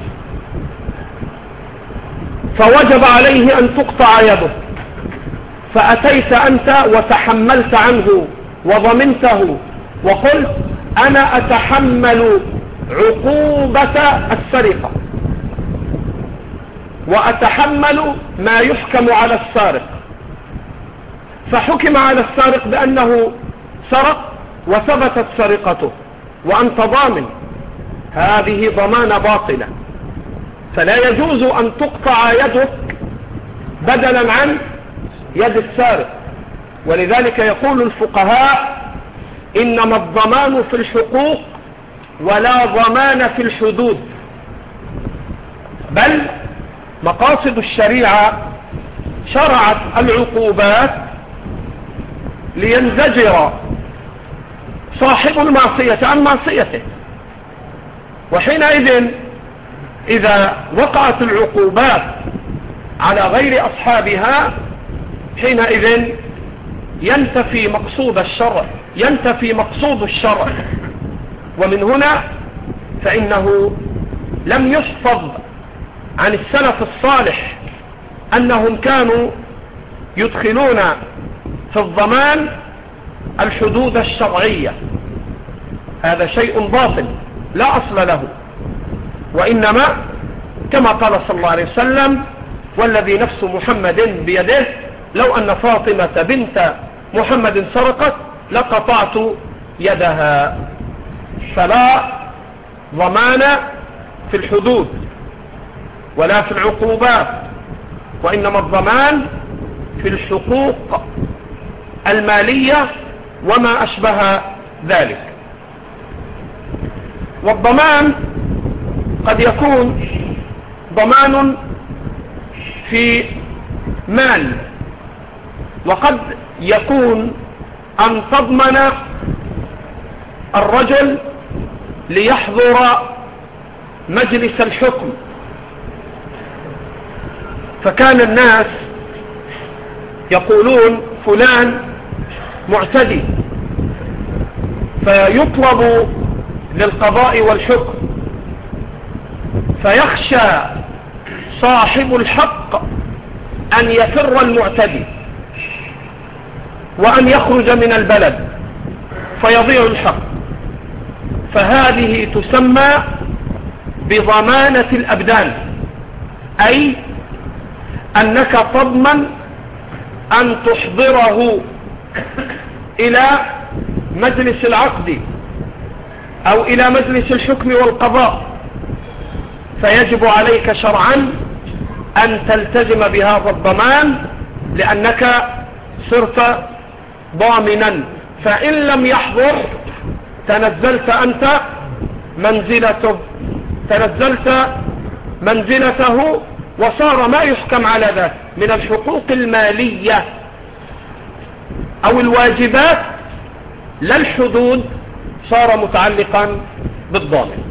[SPEAKER 1] فوجب عليه أن تقطع يده، فأتيت أنت وتحملت عنه وضمنته وقلت: أنا أتحمل عقوبة السرقة وأتحمل ما يحكم على السارق. فحكم على السارق بأنه سرق وثبتت سرقته وأنت ضامن، هذه ضمانة باطلة، فلا يجوز أن تقطع يدك بدلا عن يد السارق. ولذلك يقول الفقهاء: إنما الضمان في الحقوق ولا ضمان في الحدود. بل مقاصد الشريعة شرعت العقوبات لينزجر صاحب المعصية عن معصيته، وحينئذ إذا وقعت العقوبات على غير أصحابها حينئذ ينتفي مقصود الشرع. ومن هنا فإنه لم يحفظ عن السلف الصالح أنهم كانوا يدخلون في الضمان الحدود الشرعية. هذا شيء باطل لا أصل له، وإنما كما قال صلى الله عليه وسلم: والذي نفس محمد بيده لو أن فاطمة بنت محمد سرقت لقطعت يدها. فلا ضمان في الحدود ولا في العقوبات، وإنما الضمان في الحقوق المالية وما أشبه ذلك. والضمان قد يكون ضمان في مال، وقد يكون أن تضمن الرجل ليحضر مجلس الحكم، فكان الناس يقولون فلان معتدي، فيطلب للقضاء والحكم، فيخشى صاحب الحق أن يفر المعتدي وأن يخرج من البلد فيضيع الحق، فهذه تسمى بضمانة الأبدان، أي أنك تضمن أن تحضره إلى مجلس العقد أو إلى مجلس الحكم والقضاء، فيجب عليك شرعا أن تلتزم بهذا الضمان لأنك صرت ضامنا. فإن لم يحضر تنزلت أنت منزلته وصار ما يحكم على ذلك من الحقوق المالية أو الواجبات لا الحدود، صار متعلقا بالضامن.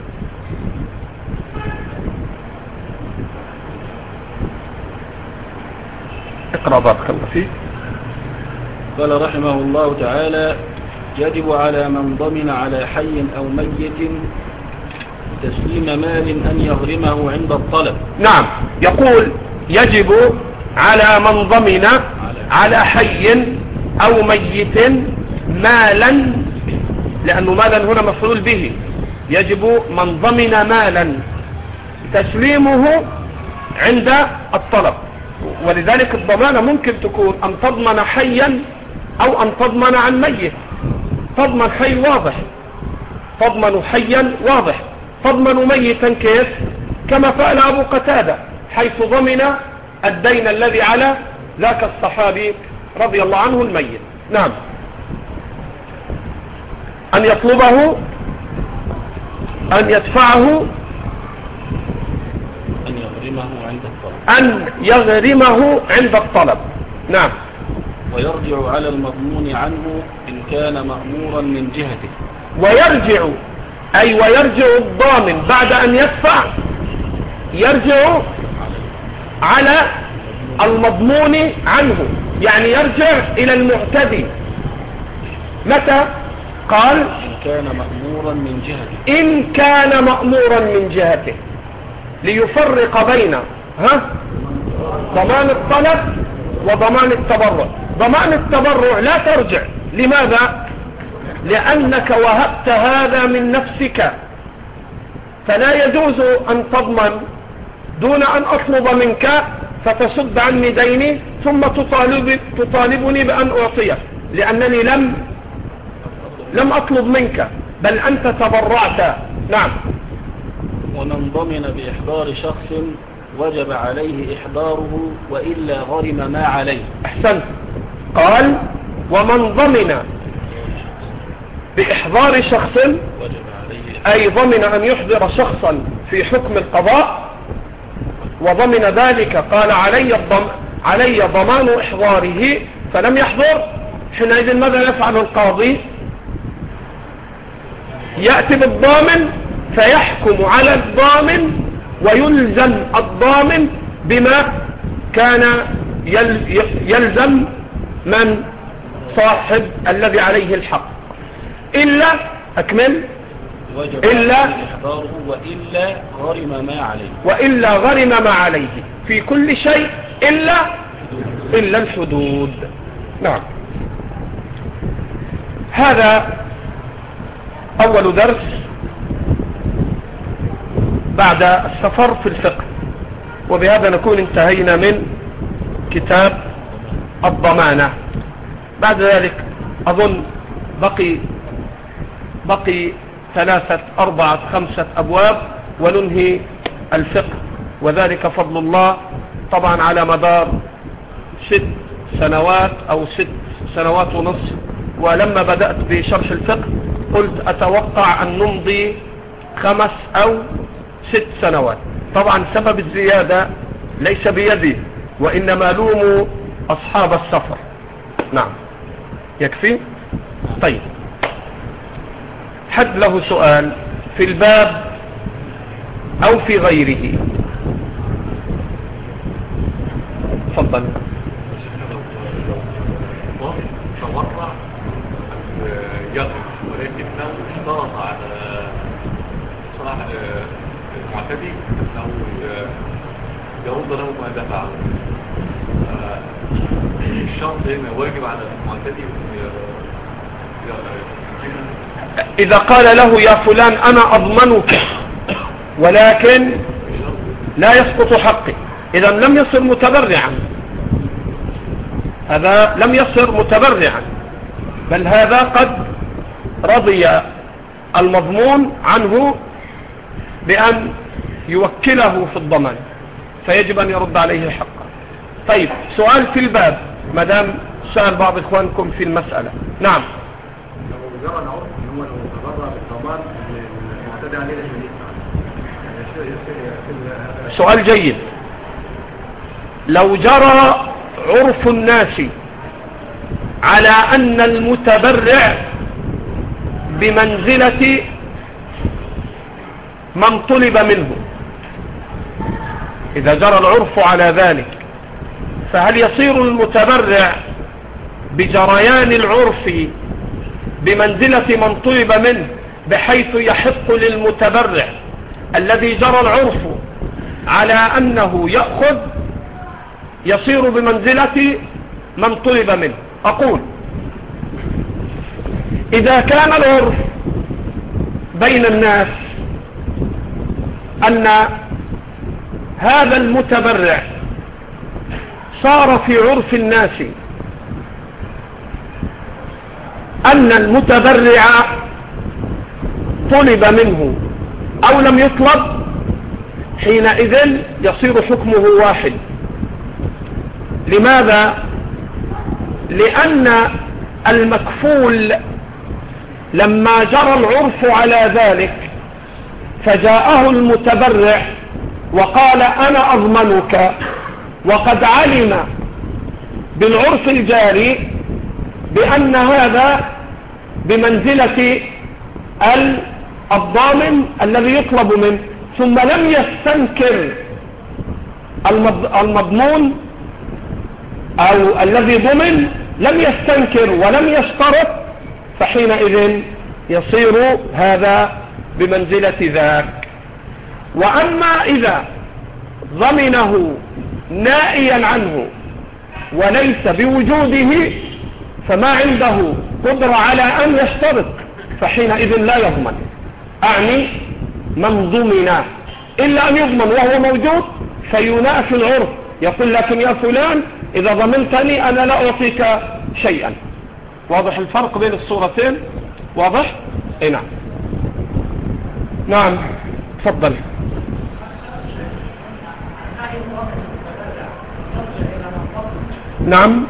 [SPEAKER 1] اقرأ بارك الله فيك.
[SPEAKER 2] قال رحمه الله تعالى: يجب على من ضمن على حي أو ميت تسليم مال أن يغرمه عند الطلب.
[SPEAKER 1] نعم، يقول يجب على من ضمن على حي أو ميت مالا، لأنه مالا هنا مفعول به، يجب من ضمن مالا تسليمه عند الطلب. ولذلك الضمانة ممكن تكون أن تضمن حيا أو أن تضمن عن ميت. تضمن حي واضح، تضمن حيا واضح، تضمن ميتا كيف؟ كما فعل أبو قتادة حيث ضمن الدين الذي على ذاك الصحابي رضي الله عنه الميت. نعم، أن يطلبه، أن يدفعه، أن يغرمه عند الطلب. نعم.
[SPEAKER 2] ويرجع على المضمون عنه إن كان مأمورا من جهته.
[SPEAKER 1] ويرجع أي ويرجع الضامن بعد أن يدفع، يرجع على المضمون عنه، يعني يرجع إلى المعتدي. متى؟ قال
[SPEAKER 2] إن كان مأمورا من جهته.
[SPEAKER 1] إن كان مأمورا من جهته، ليفرق بين ضمان الطلب وضمان التبرع. ضمان التبرع لا ترجع. لماذا؟ لأنك وهبت هذا من نفسك، فلا يجوز أن تضمن دون أن أطلب منك فتسد عني ديني ثم تطالبني بأن أعطيك، لأنني لم أطلب منك بل أنت تبرعت. نعم.
[SPEAKER 2] ومن ضمن بإحضار شخص وجب عليه إحضاره وإلا غرم ما عليه.
[SPEAKER 1] أحسنت. قال ومن ضمن بإحضار شخص أي ضمن أن يحضر شخصا في حكم القضاء، وضمن ذلك قال علي ضمان إحضاره فلم يحضر، حينئذ ماذا يفعل القاضي؟ يأتي بالضامن فيحكم على الضامن ويلزم الضامن بما كان يلزم من صاحب الذي عليه الحق، إلا أكمل إلا وإلا غرم ما عليه في كل شيء إلا الحدود. نعم، هذا أول درس بعد السفر في الفقه، وبهذا نكون انتهينا من كتاب الضمانة. بعد ذلك أظن بقي 3 4 5 أبواب وننهي الفقه، وذلك فضل الله طبعا على مدار 6 سنوات أو 6 سنوات ونصف. ولما بدأت بشرح الفقه قلت أتوقع أن نمضي 5 أو 6 سنوات. طبعا سبب الزيادة ليس بيدي، وإنما لوموا أصحاب السفر. نعم، يكفي؟ طيب، حد له سؤال في الباب أو في غيره؟ تفضل.
[SPEAKER 3] تورع يقف، ولكنه اشترط على صلاح المعتدي أنه يرد له ما دفعه. الشرط هنا واجب على المعتدي
[SPEAKER 1] إذا قال له يا فلان أنا أضمنك ولكن لا يسقط حقي، إذا لم يصر متبرعا، هذا لم يصر متبرعا، بل هذا قد رضي المضمون عنه بأن يوكله في الضمان، فيجب أن يرد عليه حقه. طيب، سؤال في الباب مدام سأل بعض إخوانكم في المسألة. نعم.
[SPEAKER 3] لو جرى العرف ان هو لو تبرع بالضمان المعتدي عليه لازم يدفع.
[SPEAKER 1] سؤال جيد. لو جرى عرف الناس على أن المتبرع بمنزلة من طلب منه، إذا جرى العرف على ذلك، فهل يصير المتبرع بجريان العرف بمنزلة من طلب منه، بحيث يحق للمتبرع الذي جرى العرف على أنه يأخذ يصير بمنزلة من طلب منه؟ أقول إذا كان العرف بين الناس أن هذا المتبرع صار في عرف الناس أن المتبرع طلب منه أو لم يطلب، حينئذ يصير حكمه واحد. لماذا؟ لأن المكفول لما جرى العرف على ذلك فجاءه المتبرع وقال أنا أضمنك، وقد علم بالعرف الجاري بأن هذا بمنزلة الضامن الذي يطلب منه، ثم لم يستنكر المضمون أو الذي ضمن، لم يستنكر ولم يشترط، فحينئذ يصير هذا بمنزلة ذاك. وأما إذا ضمنه نائيا عنه وليس بوجوده، فما عنده قدرة على أن يشترط، فحينئذ لا يضمن. أعني من ضمن إلا أن يضمن وهو موجود فينافي العرف، يقول لكن يا فلان إذا ضمنتني أنا لا أعطيك شيئا. واضح الفرق بين الصورتين؟ واضح؟ اي نعم. نعم، تفضل. نعم.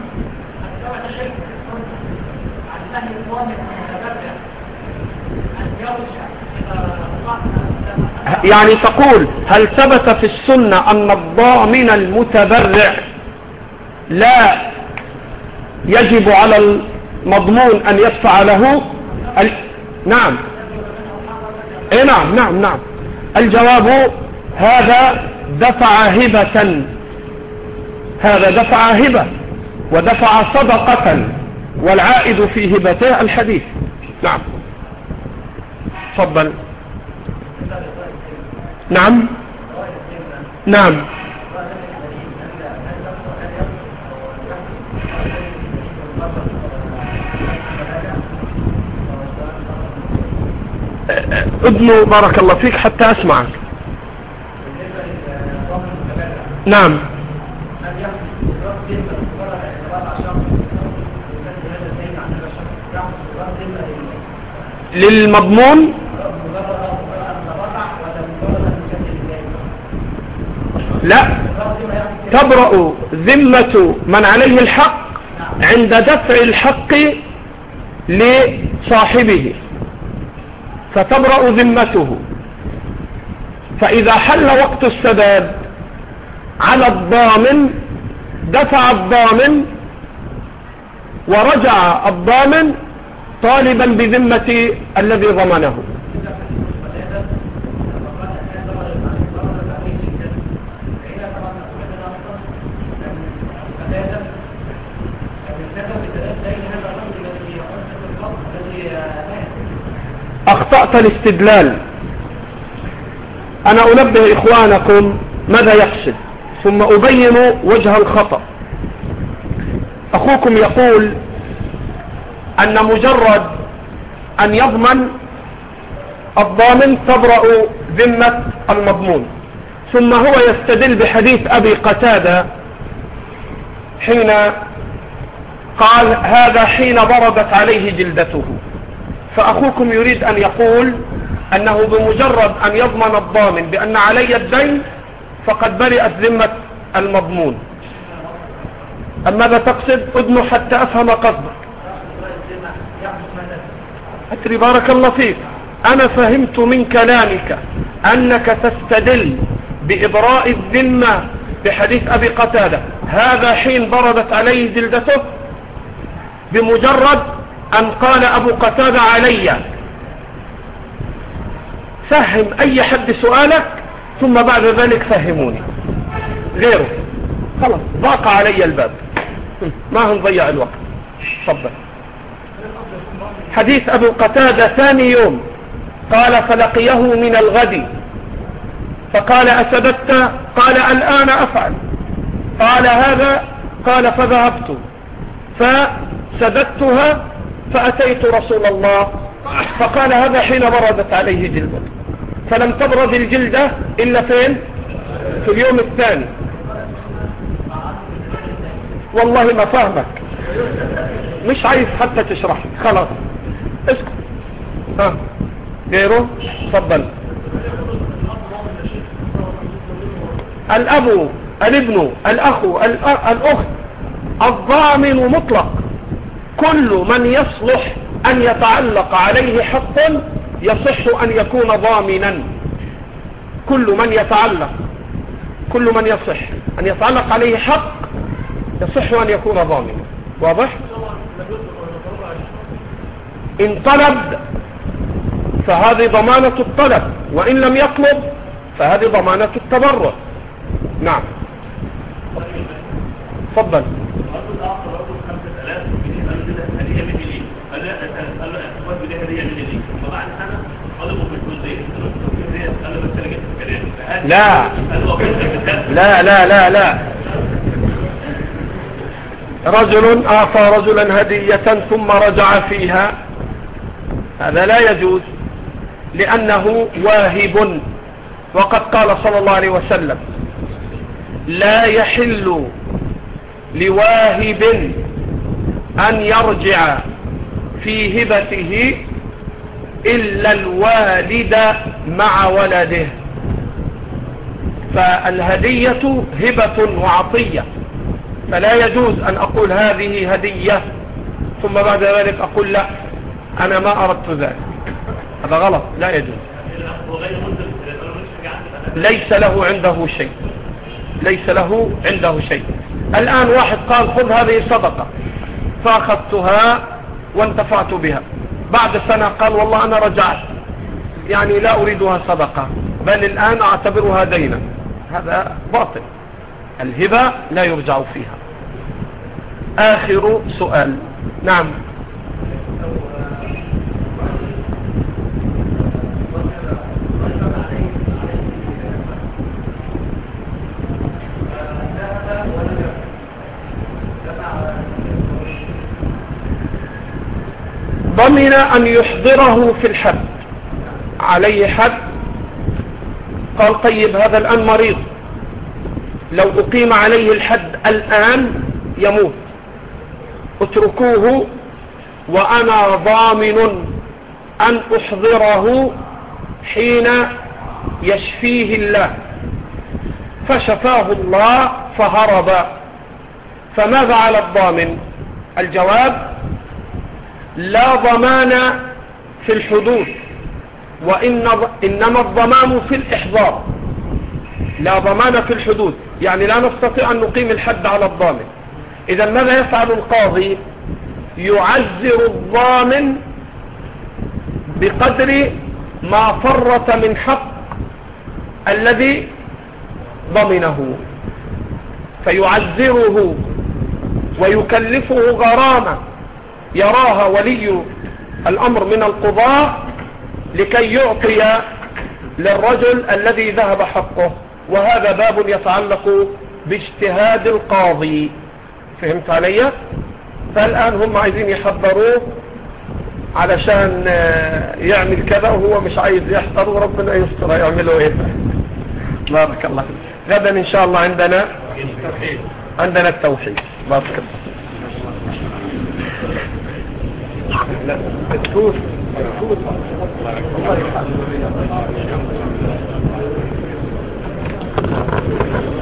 [SPEAKER 1] يعني تقول هل ثبت في السنة أن الضامن المتبرع لا يجب على المضمون أن يدفع له؟ نعم. اي نعم نعم نعم. الجواب هذا دفع هبة، هذا دفع هبة ودفع صدقة، والعائد في هبته الحديث. نعم تفضل. نعم نعم ابن بارك الله فيك حتى أسمعك. نعم للمضمون لا، تبرأ ذمة من عليه الحق عند دفع الحق لصاحبه، فتبرأ ذمته. فإذا حل وقت السداد على الضامن دفع الضامن ورجع الضامن طالبا بذمة الذي ضمنه. أخطأت الاستدلال. أنا أنبه إخوانكم ماذا يقصد ثم أبين وجه الخطأ. أخوكم يقول أن مجرد أن يضمن الضامن تبرأ ذمة المضمون، ثم هو يستدل بحديث أبي قتادة حين قال هذا حين بردت عليه جلدته. فأخوكم يريد أن يقول أنه بمجرد أن يضمن الضامن بأن علي الدين فقد برئت ذمة المضمون. أما ماذا تقصد؟ أدنو حتى أفهم قصدك. أتري بارك الله فيك، أنا فهمت من كلامك أنك تستدل بإبراء الذمة بحديث أبي قتادة هذا حين بردت عليه جلدته بمجرد أن قال أبو قتادة علي. فهم أي حد سؤالك ثم بعد ذلك فهموني، غيره خلاص ضاق علي الباب، ما هنضيع الوقت. تفضل. حديث أبو قتادة ثاني يوم قال فلقيه من الغد فقال أسددت؟ قال الآن أفعل. قال هذا؟ قال فذهبت فسددتها فأتيت رسول الله فقال هذا حين بردت عليه جلدة. فلم تبرد الجلدة إلا فين؟ في اليوم الثاني. والله ما فاهمك، مش عايز حتى تشرح، خلاص اسكت. غيره؟ تفضل. الأب، الابن، الأخ، الأخت، الضامن مطلق. كل من يصلح أن يتعلق عليه حق يصح أن يكون ضامنا. كل من يصح أن يتعلق عليه حق يصح أن يكون ضامنا. واضح؟ إن طلب فهذه ضمانة الطلب، وإن لم يطلب فهذه ضمانة التبرع. نعم تفضل. لا لا لا لا لا، رجل أعطى رجلا هدية ثم رجع فيها، هذا لا يجوز لأنه واهب. وقد قال صلى الله عليه وسلم لا يحل لواهب أن يرجع في هبته إلا الوالد مع ولده. فالهدية هبة وعطية، فلا يجوز أن أقول هذه هدية ثم بعد ذلك أقول لا أنا ما أردت ذلك، هذا غلط، لا يجوز. ليس له عنده شيء. الآن واحد قال خذ هذه صدقة، فأخذتها وانتفعت بها، بعد سنة قال والله أنا رجعت يعني لا أريدها صدقة بل الآن أعتبرها دينا، هذا باطل. الهبة لا يرجع فيها. آخر سؤال. نعم. ضمن أن يحضره في الحد، عليه حد، قال طيب هذا الآن مريض، لو أقيم عليه الحد الآن يموت، اتركوه وأنا ضامن أن أحضره حين يشفيه الله. فشفاه الله فهرب، فماذا على الضامن؟ الجواب: لا ضمان في الحدود، إنما الضمان في الإحضار. لا ضمان في الحدود، يعني لا نستطيع أن نقيم الحد على الضامن. إذا ماذا يفعل القاضي؟ يعزر الضامن بقدر ما فرط من حق الذي ضمنه، فيعزره ويكلفه غرامة يراها ولي الأمر من القضاء لكي يعطي للرجل الذي ذهب حقه. وهذا باب يتعلق باجتهاد القاضي. فهمت علي؟ فالآن هم عايزين يحضروه علشان يعمل كذا وهو مش عايز يحضر، وربنا يستر يعملوا ايه. بارك الله فيك. غدا ان شاء الله عندنا التوحيد. بارك الله. لا